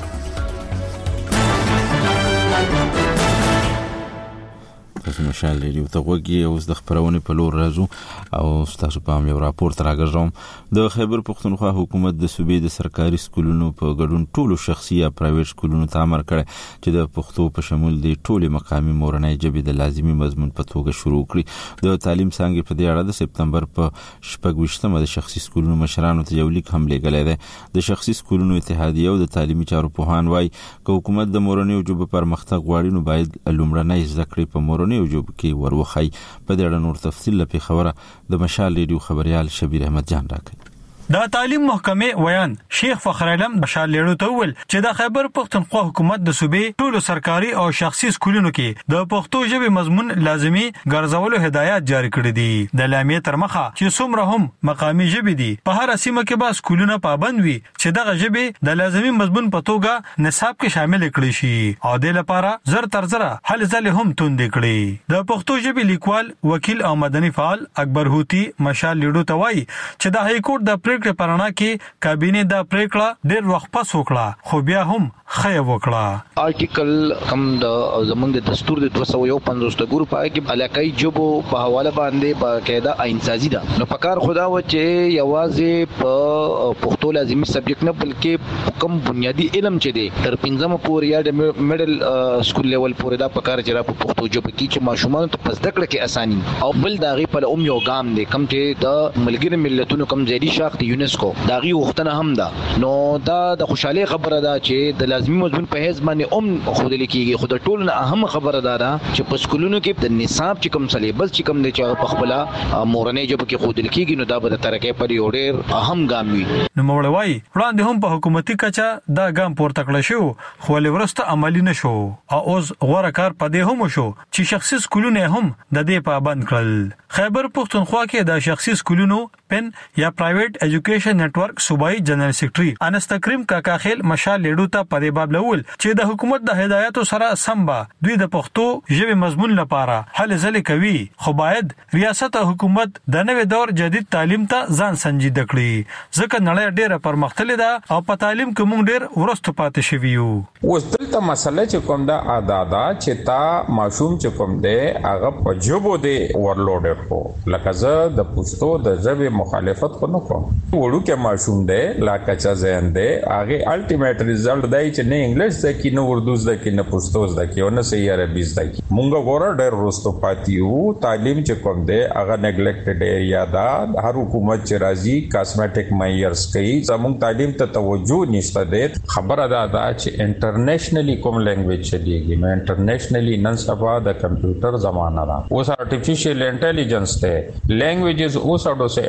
تاسو مشال لري ته وګورئ اوس د خبرونه په لور راځو او تاسو په یو راپورټ راغږم. د خیبر پختونخوا حکومت د صوبې د سرکاري سکولونو په ګډون ټولو شخصي یا پرایویټ سکولونو ته امر کړی چې د پښتو په شمول د ټولو مقامي مورنۍ ژبې د لازمي مضمون په توګه شروع کړي. د تعلیم څنګه په دې اړه د سپتمبر په 28مه د شخصي سکولونو مشرانو ته یو لیک هم لېږلی دی. د شخصي سکولونو اتحادیه او د تعلیمي چارو پوهان وایي چې حکومت د مورنۍ ژبې پرمختګ غواړي نو باید لومړنۍ زده کړې په مورنۍ ژبه کې وروخی. په دې اړه نور تفصیل لپاره خبره د مشال ریډیو خبريال شبیر احمد جان راکړي. د تعلیم محکمې ویان شیخ فخر علم بشار لیړو ته ویل چې د خیبر پختونخوا حکومت د صوبې ټولو سرکاري او شخصي سکولونو کې د پښتو ژبې مضمون لازمي ګرځولو هدایات جاری کړي دي. د لامې تر مخه چې څومره هم مقامي ژبې دي په هر سیمه کې به سکولونه پابند وي چې دغه ژبې د لازمي مضمون په توګه نصاب کې شامل کړي شي او د لپاره زر تر زر حل ځل هم توند کړي. د پښتو ژبې لیکوال وکیل او مدني فعال اکبر هوتی مشال لیړو ته وایي چې د های کورټ د پریکړې پرانا کې کابینه د پریکړه ډېر وخت پس وکړه خو بیا هم خیر وکړه. آرټیکل کم د زمونږ د دستور د 251 د ګروپ کې علاقائی جبو په حواله باندې باقاعده آئینسازي ده. نو پکار خدا و چې یوازې په پښتو لازمي سبجیکټ نه بلکې کم بنیادی علم چې دی تر 15 پورې یا د میډل سکول لیول پورې دا پکار چې را په پښتو ژبه کې چې ماشومان ته پس دکړه کې اساني او بل داغي په یو ګام دی کم چې د ملګری ملتونو کم ځای شاخت یونسکو داغي وختنه هم ده. نو دا د خوشاله خبره ده چې د لازمي مضمون په هیڅ باندې خود لیکيږي. خود ټول نه اهم خبره ده چې په سکولونو کې د نصاب چې کوم سلیبس چې کوم نه چې په خپل مورنۍ ژبه کې خود لیکيږي نو دا به د ترقې پر یو ډېر اهم ګام وي. نو مولوي وړاندې هم په حکومتي کچا دا ګام پورته کړل شو خو لورسته عملی نشو او اوس غوړه کار پدې هم شو چې شخصي سکولونه هم د دې پابند کړل. خیبر پختونخوا کې د شخصي سکولونو پن یا پرایویټ ایجوکیشن نیټورک صوبایي جنرال سیکریټري انس تکریم کاکا خیل مشال لیډو ته په دې باب لول چې د حکومت د هدایتو سره سمبا دوی د پښتو ژبې مضمون لپاره هل ځلې کوي خو باید ریاست او حکومت د نوې دور جدید تعلیم ته ځان سنجیده کړي ځکه نړۍ ډېره پرمختللې ده او په تعلیم کې موږ ډېر ورستو پاتې شوي یو. اوس دلته مسله چې کوم دا عادادا چې تا ماشوم چې کوم دی هغه په جوبو دی ورلوډ کو لکه زه د پښتو د ژبې مخالفت کو نه کوم. وړو کې ماشوم دی لکه چې ځین دی هغه الټیمیټ ریزلټ دی چې نه انګلیش زکی نه اردو زکی نه پښتو زکی او نه صحیح عربي زکی. مونږ ګوره ډېر ورستو پاتیو. تعلیم چې کوم دی هغه نیګلیکټډ ایریا ده. هر حکومت چې راځي کاسمیټک میئرز کوي زموږ تعلیم ته توجه نشته دی. خبره ده چې انټرنیشنلی کوم لینګویج چلیږي نو انټرنیشنلی نن سبا د کمپیوټر زمانہ ده. اوس آرټیفیشل انټیلیجنس ته لینګویجز اوس اډو سه امپورټنٹ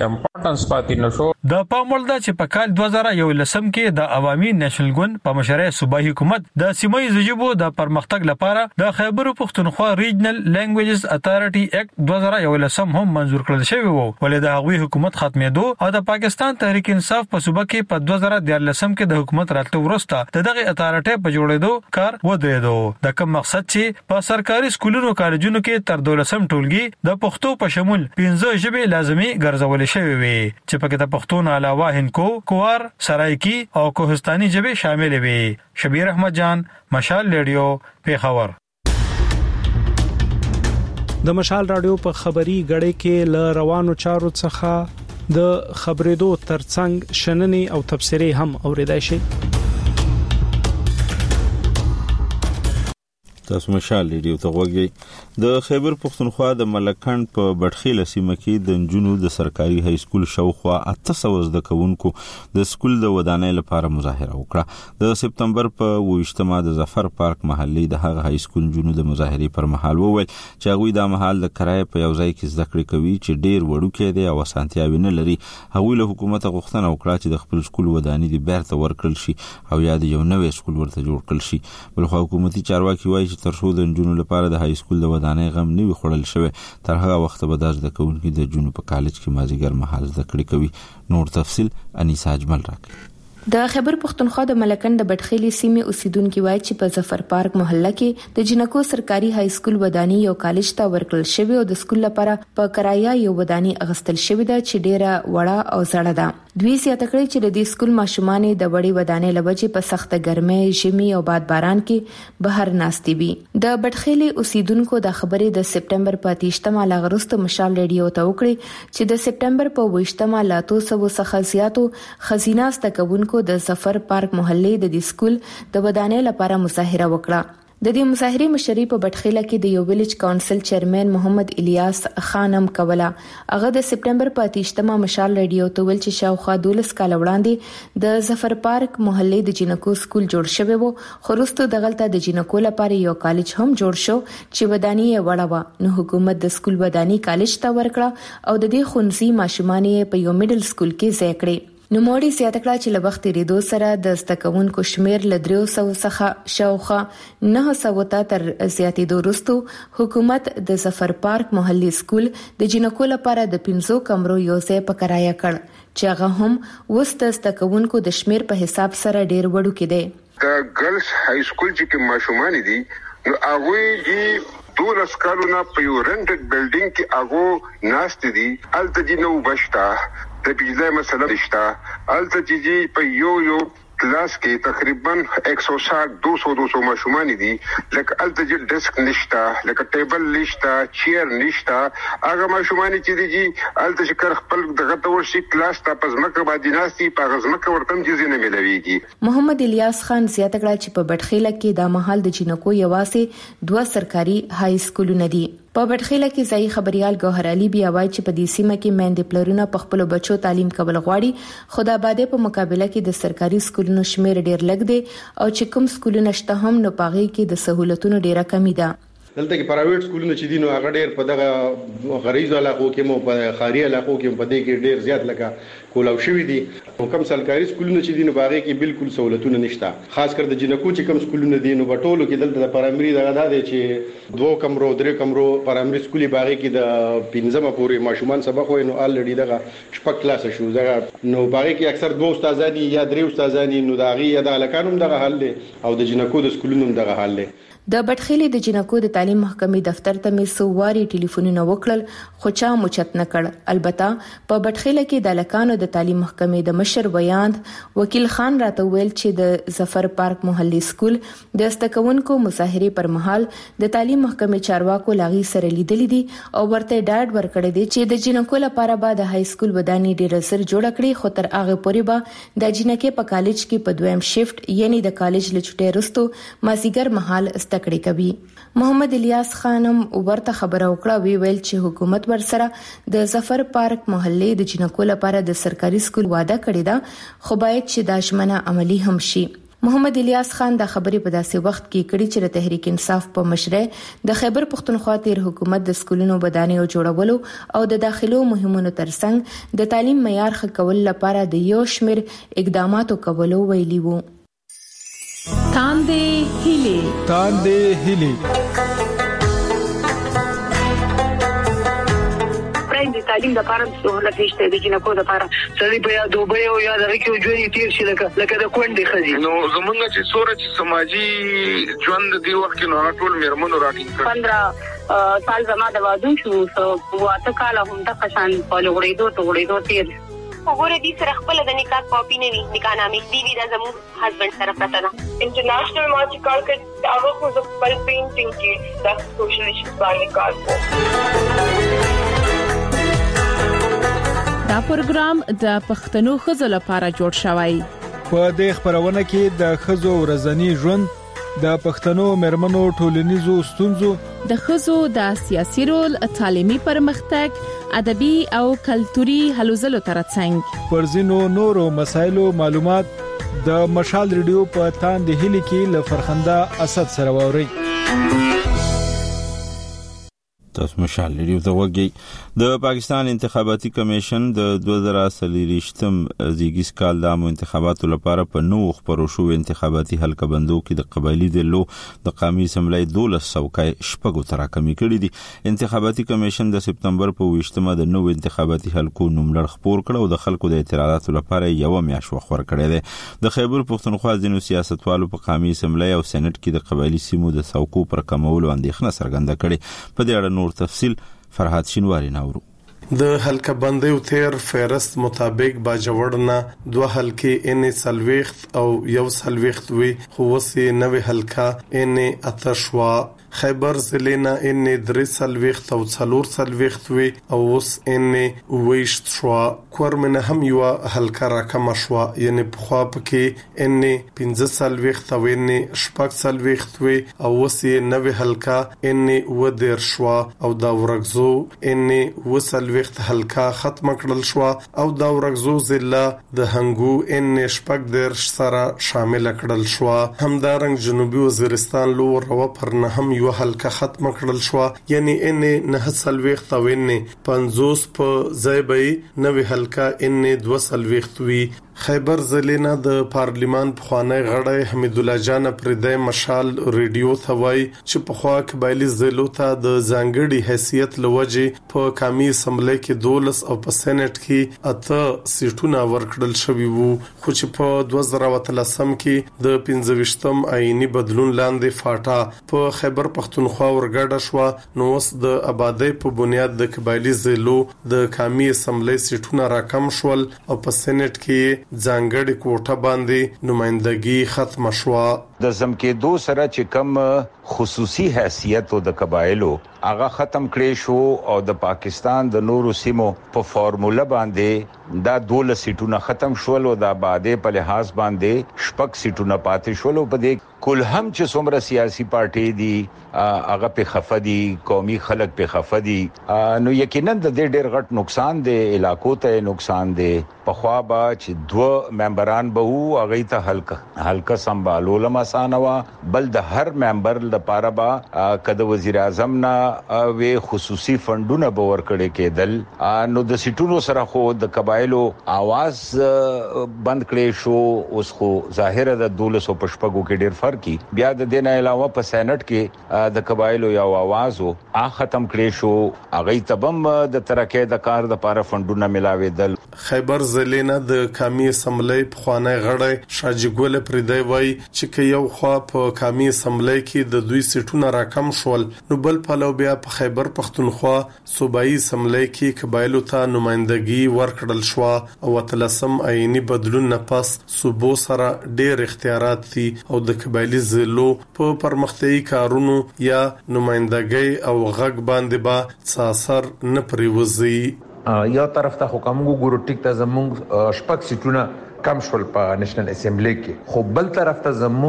امپورټنس پاتې نشو. د پاموړ د چې په کال 2011 کې د عوامي نېشنل ګوند په مشرۍ صوبایي حکومت د سیمایي ژبو د پرمختګ لپاره د خیبر پښتونخوا ریجنل لینګویجز اتارټي اکټ 2011 هم منزور کړل شوی وو، ولې د هغوی حکومت ختمېدو او د پاکستان تحریک انصاف په صوبه کې په 2013 کې د حکومت راتلو وروسته دغه اتارټي په جوړېدو کار ودرېدو. د کوم مقصد چې په سرکاري سکولونو کالجونو کې تر 12 ټولګي د پښتو په شمول 15 ژبې لازمي ګرځول شوی وي چې پکې د پښتو نه علاوه هندکو، کوار، سرایکی او کوهستاني ژبې شامل وي. شبیر احمد جان، مشال ریډیو، پیښور. د مشال رادیو په خبري غړې کې ل روانو چارو څخه د خبرېدو ترڅنګ شننې او تبصرې هم اوریدای شي. تاسو مشال ریډیو ته وګورئ. د خیبر پښتونخوا د ملکند په بټخیل سیمه کې د جنونو د سرکاري های سکول شاوخوا 800 زده کوونکو د سکول د ودانۍ لپاره مظاهره وکړه. د سپتمبر په 28مه د ظفر پارک محلي د هغه های سکول جنونو د مظاهرې پر مهال وویل چې هغوی د مهال د کرای په یو ځای کې زده کړې کوي چې ډیر وړوکی دی او اسانتیاوي نه لري. هغوی له حکومت غوښتنه وکړه چې د خپل سکول ودانۍ د بیرته ورکړل شي او یا د یو نوې سکول ورته جوړ کړل شي. بلخو حکومتي چارواکي وایي تر څو د جنونو لپاره د های سکول د ودانۍ غم نه وي خوړل شوی، تر هغه وخت به د زده کوونکو د جنونو په کالج کې مازیګر مهال زده کړې کوي. نور تفصيل انیسا اجمل راکړي. د خیبر پښتونخوا د ملکند د بټخیلی سیمې اوسیدونکو وایي چې په ظفر پارک محله کې د جنکو سرکاري های سکول ودانۍ یو کالج ته ورکړل شوی او د سکول لپاره په کرایه یو ودانۍ اغستل شوی ده چې ډیره وړه او زړه ده. دوی زیاته کړي چې د دې سکول ماشومان د وړي ودانۍ لوجې په سخته ګرمۍ، ژمي او باد باران کې بهر ناستي وي. د بټخیلی اوسیدونکو د خبرې د سپتمبر په 28مه لاغرسته مشال ریډیو ته وکړي چې د سپتمبر په 28مه لا 200 څخه زیاتو خزینه استکونکو د ظفر پارک محلي د دې سکول د ودانۍ لپاره مظاهره وکړه. د دې مظاهرې مشري په بټخیله کې د یو ویلیج کونسل چیرمن محمد الیاس خانم کوله. هغه د سپتمبر په 28مه مشال ریډیو ته ویل چې شاوخوا 12 کال وړاندې د ظفر پارک محلي د جنکو سکول جوړ شوی وو، خو وروسته دغلته د جنکو لپاره یو کالج هم جوړ شو چې ودانۍ یې وړه وه. نو حکومت د سکول ودانۍ کالج ته ورکړه او د دې خونځي ماشومان یې په یو میډل سکول کې ځای کړی. نو موړي زیاته کړه چې له وخت ریدو سره د زدهکوونکو شمیر له 300 څخه شاوخوا 900 ته تر زیاتېدو وروسته حکومت د ظفر پارک محلي سکول د جنکو لپاره د 15 کمرو یو ځای په کرایه کړ چې هغه هم وست زدهکوونکو د شمیر په حساب سره ډیر وړوکی دی. د ګرلز های سکول چې ماشومان دي نو هغه 12 کالونه په یو رنټډ بلډینګ کې هغه ناست دي. الته دي نو بشتا د بجلی مسله نشته. الته چې په یو کلاس کې تقریبا 160-200 ماشومان دي. لکه الته چې ډیسک نشته، لکه ټیبل نشته، چیر نشته. هغه ماشومان چې دي الته چې کار خپل دغه تور شي کلاس ته پزماکه باندې ناشتي په غزمکه ورتم چې نه ملويږي. محمد الیاس خان زیاته کړه چې په بټخیله کې د محل د جنکو یواسې 2 سرکاري های سکولونه دي. په بټخیله کې ځای خبريال ګوهر علي بیا وایي چې په دې سیمه کې مېندې پلرونه په خپل بچو تعلیم کول غواړي، خو د آبادی په مقابله کې د سرکاري سکولونو شمیر ډیر لږ دی او چې کوم سکولونه شته هم نو پاغي کې د سہولتونو ډیره کمی ده. دلته کې پرایویټ سکولونه چې دي نو هغه ډېر په دغه غریزو علاقو کې مو په خاري علاقو کې په دې کې ډېر زیات لکه کولاو شوی دي. کوم سرکاري سکولونه چې دي نو باغې کې بالکل سہولتونه نشته، خاص کر د جنکو چې کوم سکولونه دي نو بټولو کې دلته د پرایمري دغه ده چې 2 کمرو 3 کمرو پرایمري سکولي باغې کې د 15مه پورې ماشومان سبق وای نو الریډي دغه شپږ کلاس شو دغه نو باغې کې اکثر 2 استادان یا 3 استادان نو دغه یا د الکانوم دغه حل دي او د جنکو د سکولونو دغه حل دي. د بټخیلې د جنکو د تعلیم محکمې دفتر ته مې سوواري ټلیفونونه وکړل خو چا موچت نه کړ. البته په بټخیله کې د لکانو د تعلیم محکمې د مشر ویاند وکیل خان راته ویل چې د ظفر پارک محلي سکول د استکونکو مظاهره پر مهال د تعلیم محکمې چارواکو لاغي سره لیدلې دي او ورته ډاډ ورکړی دی چې د جنکو لپاره به د های سکول ودانۍ ډیر سر جوړ کړي، خو تر هغه پورې به د جنکې په کالج کې په دویم شیفت یعنی د کالج له چټي رستو مازیګر مهال کړي کوي. محمد الیاس خانم ورته خبره وکړه، وی ویل چې حکومت ورسره د ظفر پارک محلي د جنکو لپاره د سرکاري سکول وعده کړی دا، خو باید چې دا ژمنه عملی هم شي. محمد الیاس خان د خبرې په داسې وخت کې کړي چې د تحریک انصاف په مشرۍ د خیبر پختونخوا تیر حکومت د سکولونو ودانیو جوړولو او د داخلو مهمونو ترڅنګ د تعلیم معیار ښه کولو لپاره د یو شمېر اقداماتو کولو ویلي وو. تاندې هیلي د تعلیم لپاره سہولت نشته د جنکو لپاره سړي په یاد دوبه او یاد راکې ژوند تیر شي لکه د کونډې خزي نو زمونږ چې سورج سماجی ژوند دی وخت نو ټول میرمنو راټینګ 15 سال زما د وادو شو واته کال هم د قشان په لوړېدو تیر وګوره دې سره خپل د نکاح کاپی نه وي نکاح نامې دی دا زموږ هسبند سره پراته ده. انټرنیشنل مارچ کار کړ هغه خو خپل پینټینګ کې د سوشلیست باندې کار کوي. دا پروګرام د پښتنو ښځو لپاره جوړ شوی. په دې خبرونه کې د ښځو ورځنی ژوند، د پښتنو مېرمنو ټولنیزو ستونزو، د ښځو د سیاسي رول، تعلیمي پرمختګ، ادبي او کلتوري هلو ځلو ترڅنګ پر ځینو نورو مسایلو معلومات د مشال ریډیو په تاندې هلي کې له فرخنده اسد سره ووري. تاسو مشال ریډیو ته وګورئ. د پاکستان انتخاباتي کمیشن د 2023م زیږیز کال د عامو انتخاباتو لپاره په نو خبرو شو انتخاباتي حلقه بندو کې د قبایلی دلو د قومي اسمبلی 12 څوکۍ شپږو تراکمي کړې دي. انتخاباتي کمیشن د سپتمبر په 20مه د نو انتخاباتي حلقو نوملړ خپور کړ او د خلکو د اعتراضاتو لپاره یو میاشت وخت ورکړی دی. د خیبر پختونخوا ځینو سیاستوالو په قومي اسمبلی او سېنات کې د قبایلی سیمو د څوکو پر کمولو اندېښنه څرګنده کړې. په دې اړه نور تفصیل فرحات شینواری ناورو. د حلقه بندیو تیر فهرست مطابق باجوړنا 2 حلقې ان سلويخت او یو سلويخت وی خو وسې نوې حلقه ان اتشوا خیبر ضلع ان درې سلويخت او څلور سلويخت وی او وس ان ویشت شوا کورمنه هم یو حلقه راکم شوا یعنی په خوا پکې ان 15 سلويخت او ان شپږ سلويخت وی او وسې نوې حلقه ان ودر شوا او دا ورغزو ان وسلويخت حلقه ختم کړل شو او دا ورغزو ضلع د هنګو ان شپږ درش سره شامل کړل شو. همدارنګ جنوبي وزیرستان لور او پر نه هم یو حلقه ختم کړل شو یعنی ان نه سلويخت او ان 50 په ځای به نوې حلقه ان 2 سلويخت وی. خیبر ضلع د پارلیمان په خوانه غړی حمید الله جان پردای مشال ریډیو ثوای چې په خوا قبایلی ضلعو ته د ځانګړي حیثیت لوجه په قومي اسمبلی کې 12 او په سېنات کې 8 سیټونه ورکړل شوی وو خو چې په 2013 کې د 15م آئینی بدلون لاندې فاټا په خیبر پختونخوا ورګډه شو نو اوس د آبادی په بنیاد د قبایلی ضلعو د قومي اسمبلی سیټونه راکم شول او په سېنات کې ځانګړي کوټه باندې نمائندګي ختم شوه. د زمکېدو سره چې کم خصوصي حیثیت او د قبایلو هغه ختم کړي شو او د پاکستان د نورو سیمو په فارموله باندې دا 12 سیټونه ختم شول او د آبادی په لحاظ باندې شپږ سیټونه پاتې شول. په دې کل هم چې څومره سیاسي پارټي دي هغه په خفدي قومي خلک په خفدي نو یقینا د دې ډېر غټ نقصان دی علاقو ته نقصان دی. په خوا با چې 2 ممبران به وو هغه ته حلقه سمبالول مسانوا بل د هر ممبر لپاره با کده وزیر اعظم نه وی خصوصي فندونه به ورکړي کېدل نو د سیټونو سره خو د قبایلو आवाज بند کړي شو. اوس خو ظاهر د 1200 پشپغو کې ډېر فرقي بیا د دینه علاوه په سېنات کې د قبایلو یو आवाज او ختم کړي شو هغه تبم د ترکه د کار د لپاره فندونه ملاويدل. خیبر ضلع د قومي اسمبلی په خوانه غړی شاجي ګل پردای وای چې یو خوا په قومي اسمبلی کې د دوی سیټونه راکم شول نو بل پلو بیا په خیبر پختونخوا صوبایي اسمبلی کې قبایلو ته نمائندګي ورکړل شو او تلسم آئینی بدلون نه پس صوبو سره ډېر اختیارات دي او د قبایلی ضلعو په پرمختیايي کارونو یا نمائندګي او غږ باندې با اثر نه پریوزي. یو طرف ته حکومت ګورو ټیک ته زمونږ شپږ سیټونه کم شول په نېشنل اسمبلی کې خو بل طرف ته زمونږ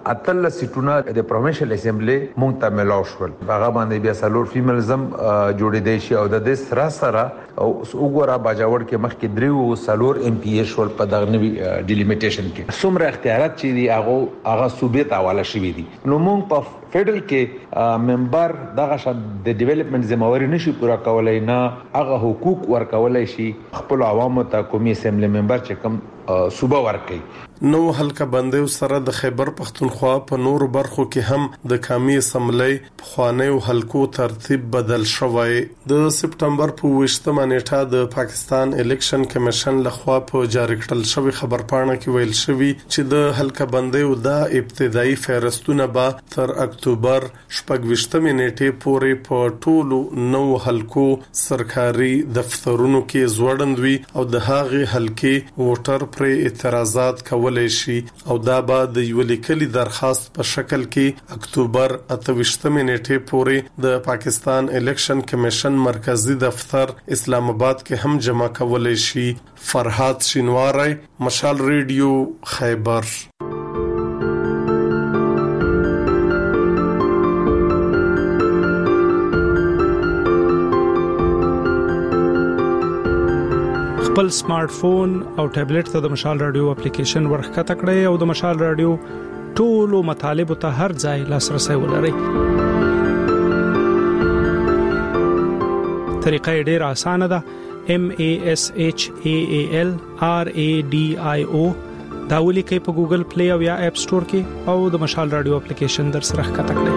اتل سیټونه د پروینشل اسمبلی مونږ ته ملاو شول. هغه باندې بیا سلور فیمیل زم جوړې دی شي او د دې سره او وګوره باجوړ کې مخکې دریو سلور ام پی شول په دغه نوی ډیلیمیټیشن کې څومره اختیارات چې دی هغه صوبې ته حواله شوی دي. نو مونږ په فدرال کې ممبر دغه شان د ډیولپمنٹ ذمہواری نشي پورا کولای نه هغه حقوق ورکولای شي خپل عوامو ته کومي اسمبلی ممبر چې کوم صوبه ورکړي. نو حلقه بندیو سره د خیبر پختونخوا په نور برخو کې هم د کامی اسمبلی په خوانیو حلقو ترتیب بدل شوی. د سپټمبر په 28 نیټه د پاکستان الیکشن کمیشن لخوا په جاری کړل شوی خبرپاڼه کې ویل شوی چې د حلقه بندیو د ابتدایي فهرستونه به تر اکتوبر 28 نیټه پورې په ټولو نو حلقو سرکاري دفترونو کې زوړندوي او د هغه حلقې ووټر پر اعتراضات کولای شي او دا به د یو لیکلي درخواست په شکل کې اکتوبر 28 نیټه پورې د پاکستان الیکشن کمیشن مرکزی دفتر اسلام آباد کې هم جمع کولای شي. فرحات شینواری، مشال ریډیو، خیبر. خپل سمارټ فون او ټابلیټ ته د مشال رادیو اپلیکیشن ورخته کړئ او د مشال رادیو ټولو مطالب ته هر ځای لاسرسي ولرئ. طریقه ډیره اسانه ده. MASHAAL RADIO دا ولیکئ په ګوګل پلی او یا اپ سٹور کې او د مشال رادیو اپلیکیشن در سره ښکته کړئ.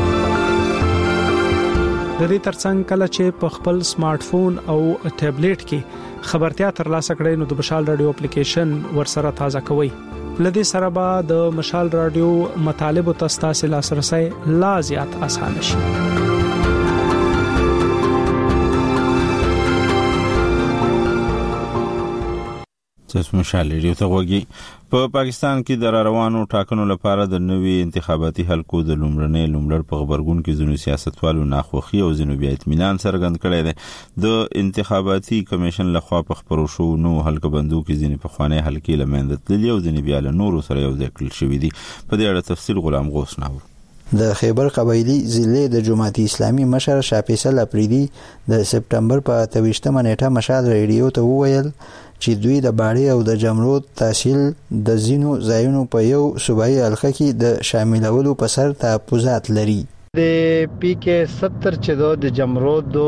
د دې ترڅنګ کله چې په خپل سمارټ فون او ټابلیټ کې خبرتیا ترلاسه کړئ نو د مشال رادیو اپلیکیشن ورسره تازه کوئ. لدې سره به د مشال رادیو مطالب او تاسو لاسرسي لا زیات آسان شي. تاسو مشال رادیو ته وګورئ. په پاکستان کې د روانو ټاکنو لپاره د نوي انتخاباتي حلقو د لومړر په خبرګون کې ځینو سیاستوالو ناخوښي او ځینو بیا اطمینان څرګند کړی دی. د انتخاباتي کمیشن لخوا په خبرو شو نو حلقه بندو کې ځینې په خوانې حلقې لمنځه تللي او ځینې بیا له نورو سره یو ځای کړل شوي دي. په دې اړه تفصیل غلام غوث ناور. د خیبر قبایلی ضلع د جماعت اسلامي مشر شافیصل اپریدي د سپټمبر په 28 نیټه مشال ریډیو ته وویل چې دوی د باړې او د جمرود تحصیل د زینو ځایونو په یو صوبایي حلقه کې د شاملولو په سر تحفظات لري. د پی کې 70 چې د جمرود او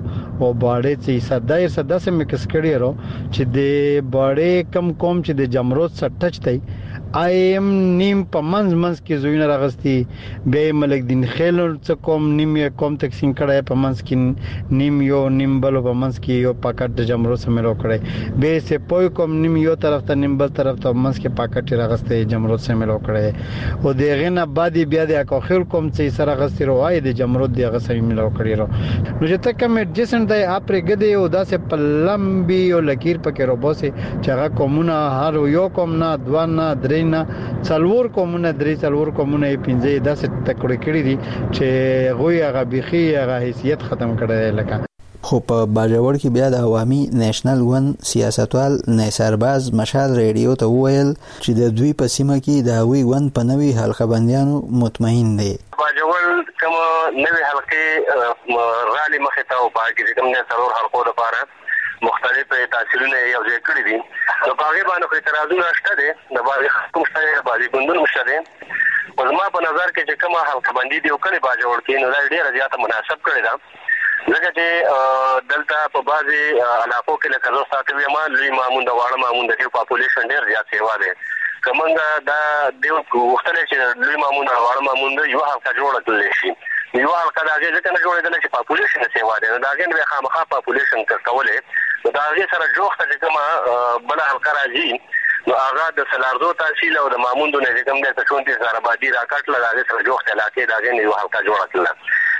باړې چې صدا سم مکس کړي ورو چې د باړې کم کوم چې د جمرود سره ټچ دی ایم نیم په منځ کې زوینه راغستي به ملک دین خیل څه کوم نیم کوم تقسیم کړي په منځ کې نیم یو نیم بل په منځ کې یو پاکټ د جمرود سره ملو کړي به سه پوي کوم نیم یو طرف ته نیم بل طرف ته منځ کې پاکټ راغستي جمرود سره ملو کړي او دغه نه بعد بیا د اخر کوم چې سره غستي روای د جمرود دغه سره ملو کړي نو چې تک مې جسن د اپره غدي او داسې پلمبي او لکیر پکې روبوسه چې هغه کومونه هر یو کوم نه دوه نه درې نه څلور کومونه درې څلور کومونه پنځه داسې تکړه کړی دي چې غوي هغه بيخي هغه حیثیت ختم کړی لکه. خو په باجوړ کې بیا د عوامي نېشنل ون سیاستوال نثارباز مشال ریډیو ته وویل چې د دوی په سیمه کې د وی ون په نوي حلقه بندیانو مطمئن دي. باجوړ کوم نوي حلقې رالي مخه ته او باقي کوم نه ضرور حلقو لپاره مختلف تحصیلونه یو ځای کړی دي. نو هغه باندې اعتراضونه شته دي د باندې کوم څه باندې ګوندونه شته دي. زما په نظر کې چې کومه حلقه بندي دی او کله باجوړ کې نو ډېر زیات مناسب کړی دا ځکه چې دلته په بعضي علاقو کې لکه زو ساتوي ما لوی مامون د واړه مامون د پاپولیشن ډېر زیات سیوا ده. کومنګ دا دیو وختل چې لوی مامون او واړه مامون یو حلقه جوړه کړل شي. یو حلقه دا ځکه نه جوړېدل چې پاپولیشن سیوا ده. دا کې نو خامخا پاپولیشن کولې دا هغه سره جوخته چې کومه بل حلقه راځي نو هغه د سلارزو تحصیل او د مامون د نظام د 34 آبادی راکټ لږه سره جوخته علاقې دا کې یو حلقه جوړه کړل.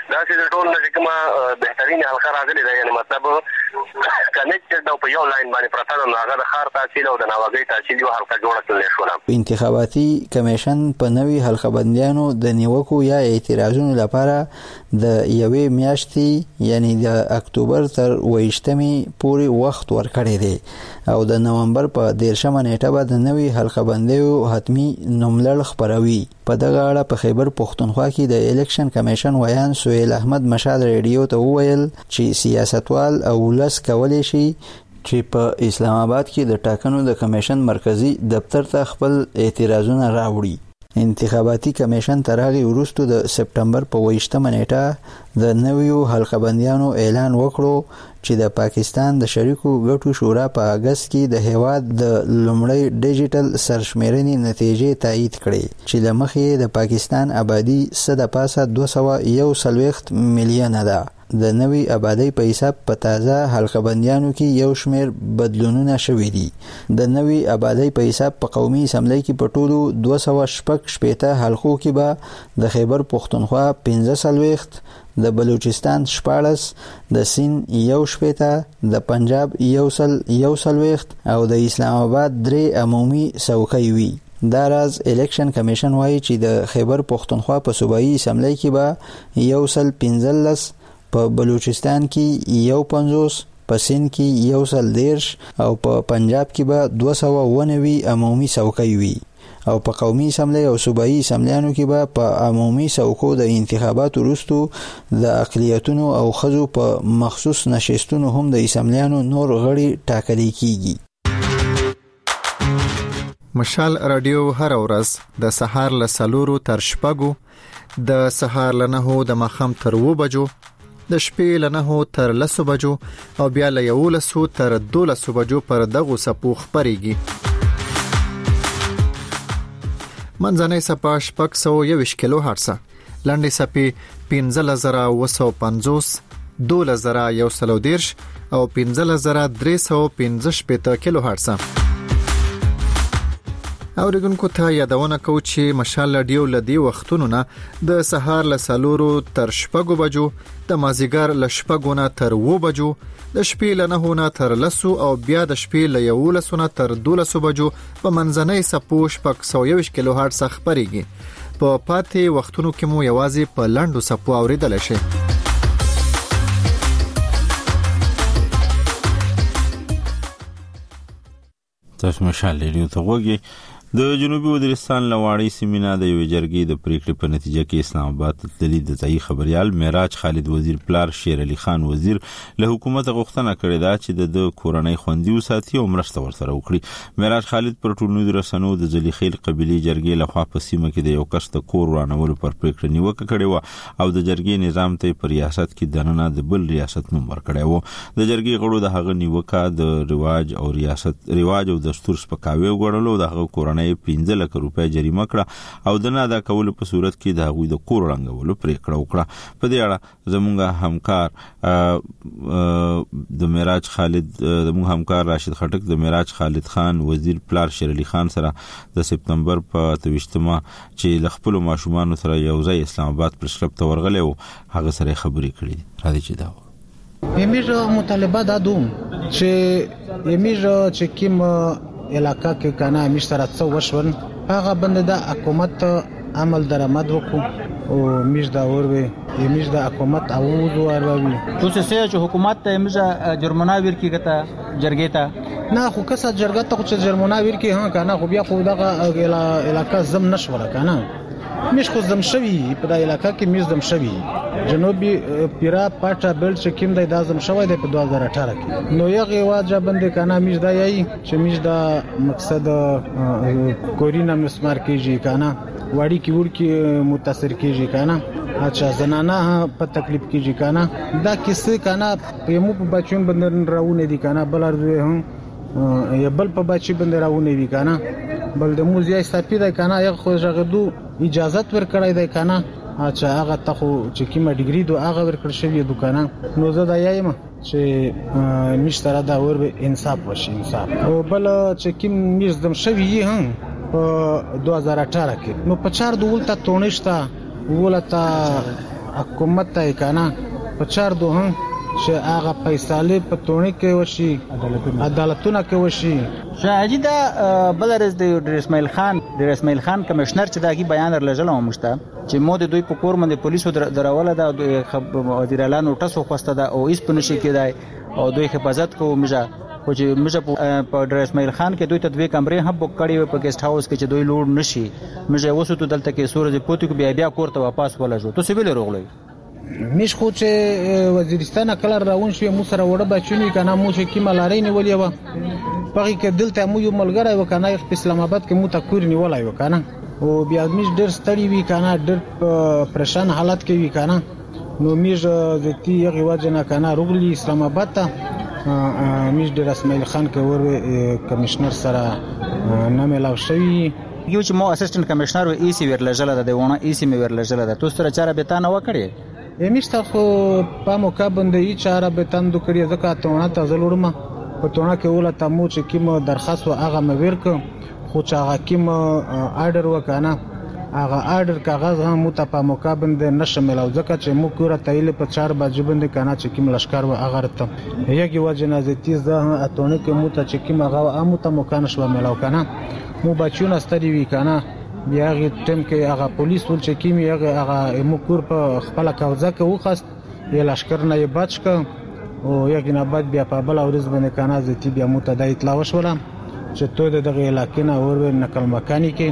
دا چې ټول نه کومه بهترین حلقه راغلي ده، یعنی مطلب کنیکټډ او په یو لاین باندې پراته ده، هغه د ښار تحصیل او د ناوګۍ تحصیل یو حلقه جوړه کړل شوه. انتخاباتي کمیشن په نوي حلقه بندیانو د نیوکو یا اعتراضونو لپاره د یوې میاشتې یعنی د اکتوبر تر 28 پورې وخت ورکړی دی او د نومبر په 13 نیټه به د نوي حلقه بندیو حتمی نوملړ خبروي. په دغه اړه په خیبر پښتونخوا کې د الیکشن کمیشن ویان سهیل احمد مشال ریډیو ته وویل چې سیاستوال او ولس کولی شي چې په اسلام آباد کې د ټاکنو د کمیشن مرکزی دفتر ته خپل اعتراضونه راوړي. انتخاباتي کمیشن تر هغه وروسته د سپټمبر په 28 نیټه د نویو حلقه بندیانو اعلان وکړو چې د پاکستان د شریکو ګټو شورا په اگست کې د هیواد د لومړی ډیجیټل سرشمیرنې نتیجې تایید کړې چې لمخې د پاکستان آبادی 241 میلیون ده. د نوی آبادی په حساب په تازه حلقه بندیانو کې یو شمیر بدلونونه شوي دي. د نوی آبادی په حساب په قومي اسمبلی کې په ټولو 216 حلقو کې به د خیبر پښتونخوا 15 د بلوچستان 14 د سند 17 د پنجاب 1 او د اسلام آباد 3 عمومي څوکۍ وي. دا راز الیکشن کمیشن وایي چې د خیبر پښتونخوا په صوبایي اسمبلی کې به 115 په بلوچستان کې 50 په سند کې 113 او په پنجاب کې به 290 عمومي څوکۍ وي او په قومي اسمبلی او صوبایي اسمبلیانو کې به په عمومي څوکو د انتخاباتو وروسته د اقلیتونو او ښځو په مخصوص نشستونو هم د اسمبلیانو نور غړي ټاکل کیږي. مشال رادیو هر ورځ د سهار له 4 تر 6 د سهار له 9 د ماښام تر 2 بجو د شپې له 9 تر 10 بجو او بیا له 11 تر 12 بجو پر دغه سپو خبريږي. منځنۍ سپا 621 کیلو هرتز، لنډې سپې 15950، 12110 او 15315 کیلو هرتز. اوریدونکو ته یادونه کوم چې مشال رادیو لدی وختونو نه د سهار له 4 تر 6 بجو، د مازیګر له 6 نه تر 2 بجو، د شپې له 9 نه تر 10 او بیا د شپې له 11 نه تر 12 بجو په منځنۍ سپو 621 کیلو هرتز خبريږي. په پاتې وختونو کې مو یوازې په لاندو سپو اوریدل شي. تاسو مشال رادیو ته وګورئ. د جنوبي وزیرستان لواړی سیمینه د یو جرګې د پریکړې په نتیجه کې اسلام آباد تللی د ځای خبريال معراج خالد وزیر پلار شیر علي خان وزیر له حکومت غوښتنه کړې ده چې د کورنۍ خوندي وساتي او مرسته ورسره وکړي. معراج خالد پر ټولنیزو رسنیو د ځلیخیل قبيلي جرګې لخوا په سیمه کې د یو کس د کور ورانولو پر پریکړه نیوکه کړې و او د جرګې نظام ته په ریاست کې دننه د بل ریاست نوم ورکړی و. د جرګې غړو د هغه نیوکه د رواج او دستور سپکاوی وګڼلو. د هغه کورنۍ 15 لک روپۍ جریمه کړه او د نه ادا کولو په صورت کې د هغوی د کور رنګولو پریکړه وکړه. په دې اړه زموږ همکار د معراج خالد زموږ همکار راشد خټک د معراج خالد خان وزیر پلار شیر علي خان سره د سپتمبر په 28 چې لخپل ماشومان سره یو ځای اسلام آباد پر شرب ته ورغلی او هغه سره خبرې کړې. راځي چې دا یمیج مطالبه دا دوم چې یمیج چې کیم علاقه کې کنه مشترک څو وشون هغه بند د حکومت عمل درآمد وکړو او میش دا وروي میش د حکومت او وروي تو څه چې حکومت ته میش جرمنا ورکیږي جرګې ته نه خو کسه جرګه ته چې جرمنا ورکی ها کنه خو بیا خو دغه علاقه زم نشوره کنه میش خو زم شوی په د علاقه کې میش زم شوی جنوبي پیرا پاټا بل چې کیم د دازم شوی د په 2018 کې نو یغه واجب بند کنه میش دا یی چې میش دا مقصد کورینا مسمار کیږي کنه واړی کی ورکی متاثر کیږي کنه اچھا زنانه په تکلیف کیږي کنه دا کیسه کنه یمو په بچون بندر راونه دي کنه بل ارزوي هم یا بل په بچی بندر راونه دي کنه بل د موزیای سپیدا کنه یو خو ژغدو اجازه ور کړای دی کنه اچھا هغه ته خو چې کیمه ډیګری دو هغه ور کړ شوی دکانه نو زه دا یایم چې مشتره دا ور انصاف وشي انصاف او بل چې کیم میزدم شوی هم په 2018 کې نو په 4 دولت تونشتا ولتا حکومت ته کنه په چار دوه چې هغه فیصله په تونی کې وشي عدالتونه کې وشي. شاهجی دا بلرز د اسماعیل خان کمشنر چې داګي بیان لرلجل ومشته چې مو د دوی په کور باندې پولیسو دراوله دا وزیر اعلی نوټس خوسته دا او هیڅ پنشي کېدای او دوی حفاظت کوو مجا خو چې مجا په ډر اسماعیل خان کې دوی تدوی کمرې هم بوک کړي په ګیسټ هاوس کې چې دوی لوړ نشي مجا وسو ته دلته کې سورج پوتو بیا کور ته واپس ولجو تو سیبل روغلی مش خو چې وزیرستان کلر راون شو مو سره وړه بچونی کنه مو چې کیما لاري نیولې و پغې کې دلته مو یو ملګری و کنه په اسلام آباد کې مو تکور نیولای و کنه او بیا مش ډېر ستړي وی کنه ډېر پریشان حالت کې وی کنه نو مش ذاتی یغه وجنه کنه روغلی اسلام آباد ته مش ډېر اسماعیل خان کې ور کمشنر سره نه ملاو شوی یو چې مو اسسټنټ کمشنر و ای سی ورلجل ده ونه ای سی ورلجل ده تو سره چاره به تا نه وکړي میشته خو په موقع باندې ای چاره به تند کړی ځکه ته ته زلورما په تونه کې ولا تمو چې کیمه درخواست و هغه مې ورک خو چې هغه کیمه آرډر وکنه هغه آرډر کاغذ هم مو ته په موقع باندې نشمل او ځکه چې مو کوره تایل په 4 بجې باندې کنه چې کیم لشکر و هغه ته یګي وجنه زتی زه اتونه کې مو ته چې کیم هغه مو ته موقع نشو ملاو کنه مو بچونه ستړي وی کنه بیا غي ټیم کې هغه پولیس ول چې کیمی هغه مکور په خپل قبضه کې وخست یې لشکر نه یې بچ ک او یګ نه بعد بیا په بل اورز باندې کنه زتی بیا متدا اطلاع وشوله چې ته دغه علاقې نه اور نقل مکانی کې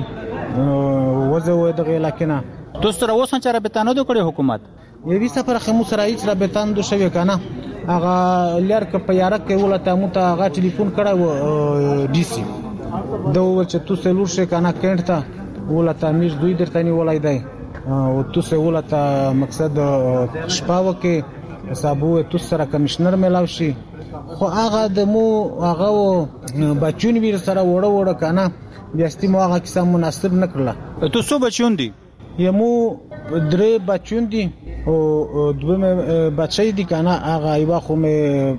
وځو دغه علاقې نه دوستره وسن چې رابطانو د کړي حکومت یوه سفر خمو سره هیڅ رابطان دو شوی کنه هغه لار ک په یاره کې ولته مو ته هغه ټلیفون کړه ډي سي دوه چې تو سلور شي کنه کېنټه ولته میش دوی درته نیولای دی او تو سه ولته مقصد شپاو کې حسابو تو سره کمشنر ملاو شي خو هغه د مو هغه بچون ویر سره وړه کنه بیا ستې مو هغه کیسه مناسب نکړه. تو څو بچون دي؟ یمو درې بچون دي او دوه بچی دي کنه هغه یو خو مې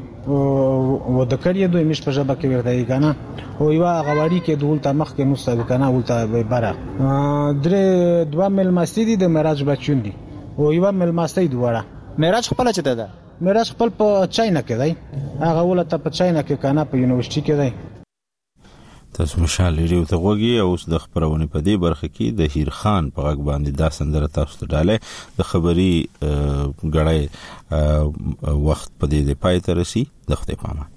و د کړی دوی مش په ژبه کې ورته کنه او یو هغه وړي کې دولته مخ کې نو څه کنه ولته بره درې دوه مل مسجد د معراج بچون دي او یو مل مسجد وړه معراج خپل چته ده معراج خپل په چاینا کې دی هغه ولته په چاینا کې کنه په یونیورسيټي کې دی. تاسو مشال لري او ته وګي او اوس د خبرونه په دې برخه کې د هیر خان په غږ باندې دا سندره تاسو ته ډاله د خبري غړای وخت په دې پای ته رسی د خپل پامه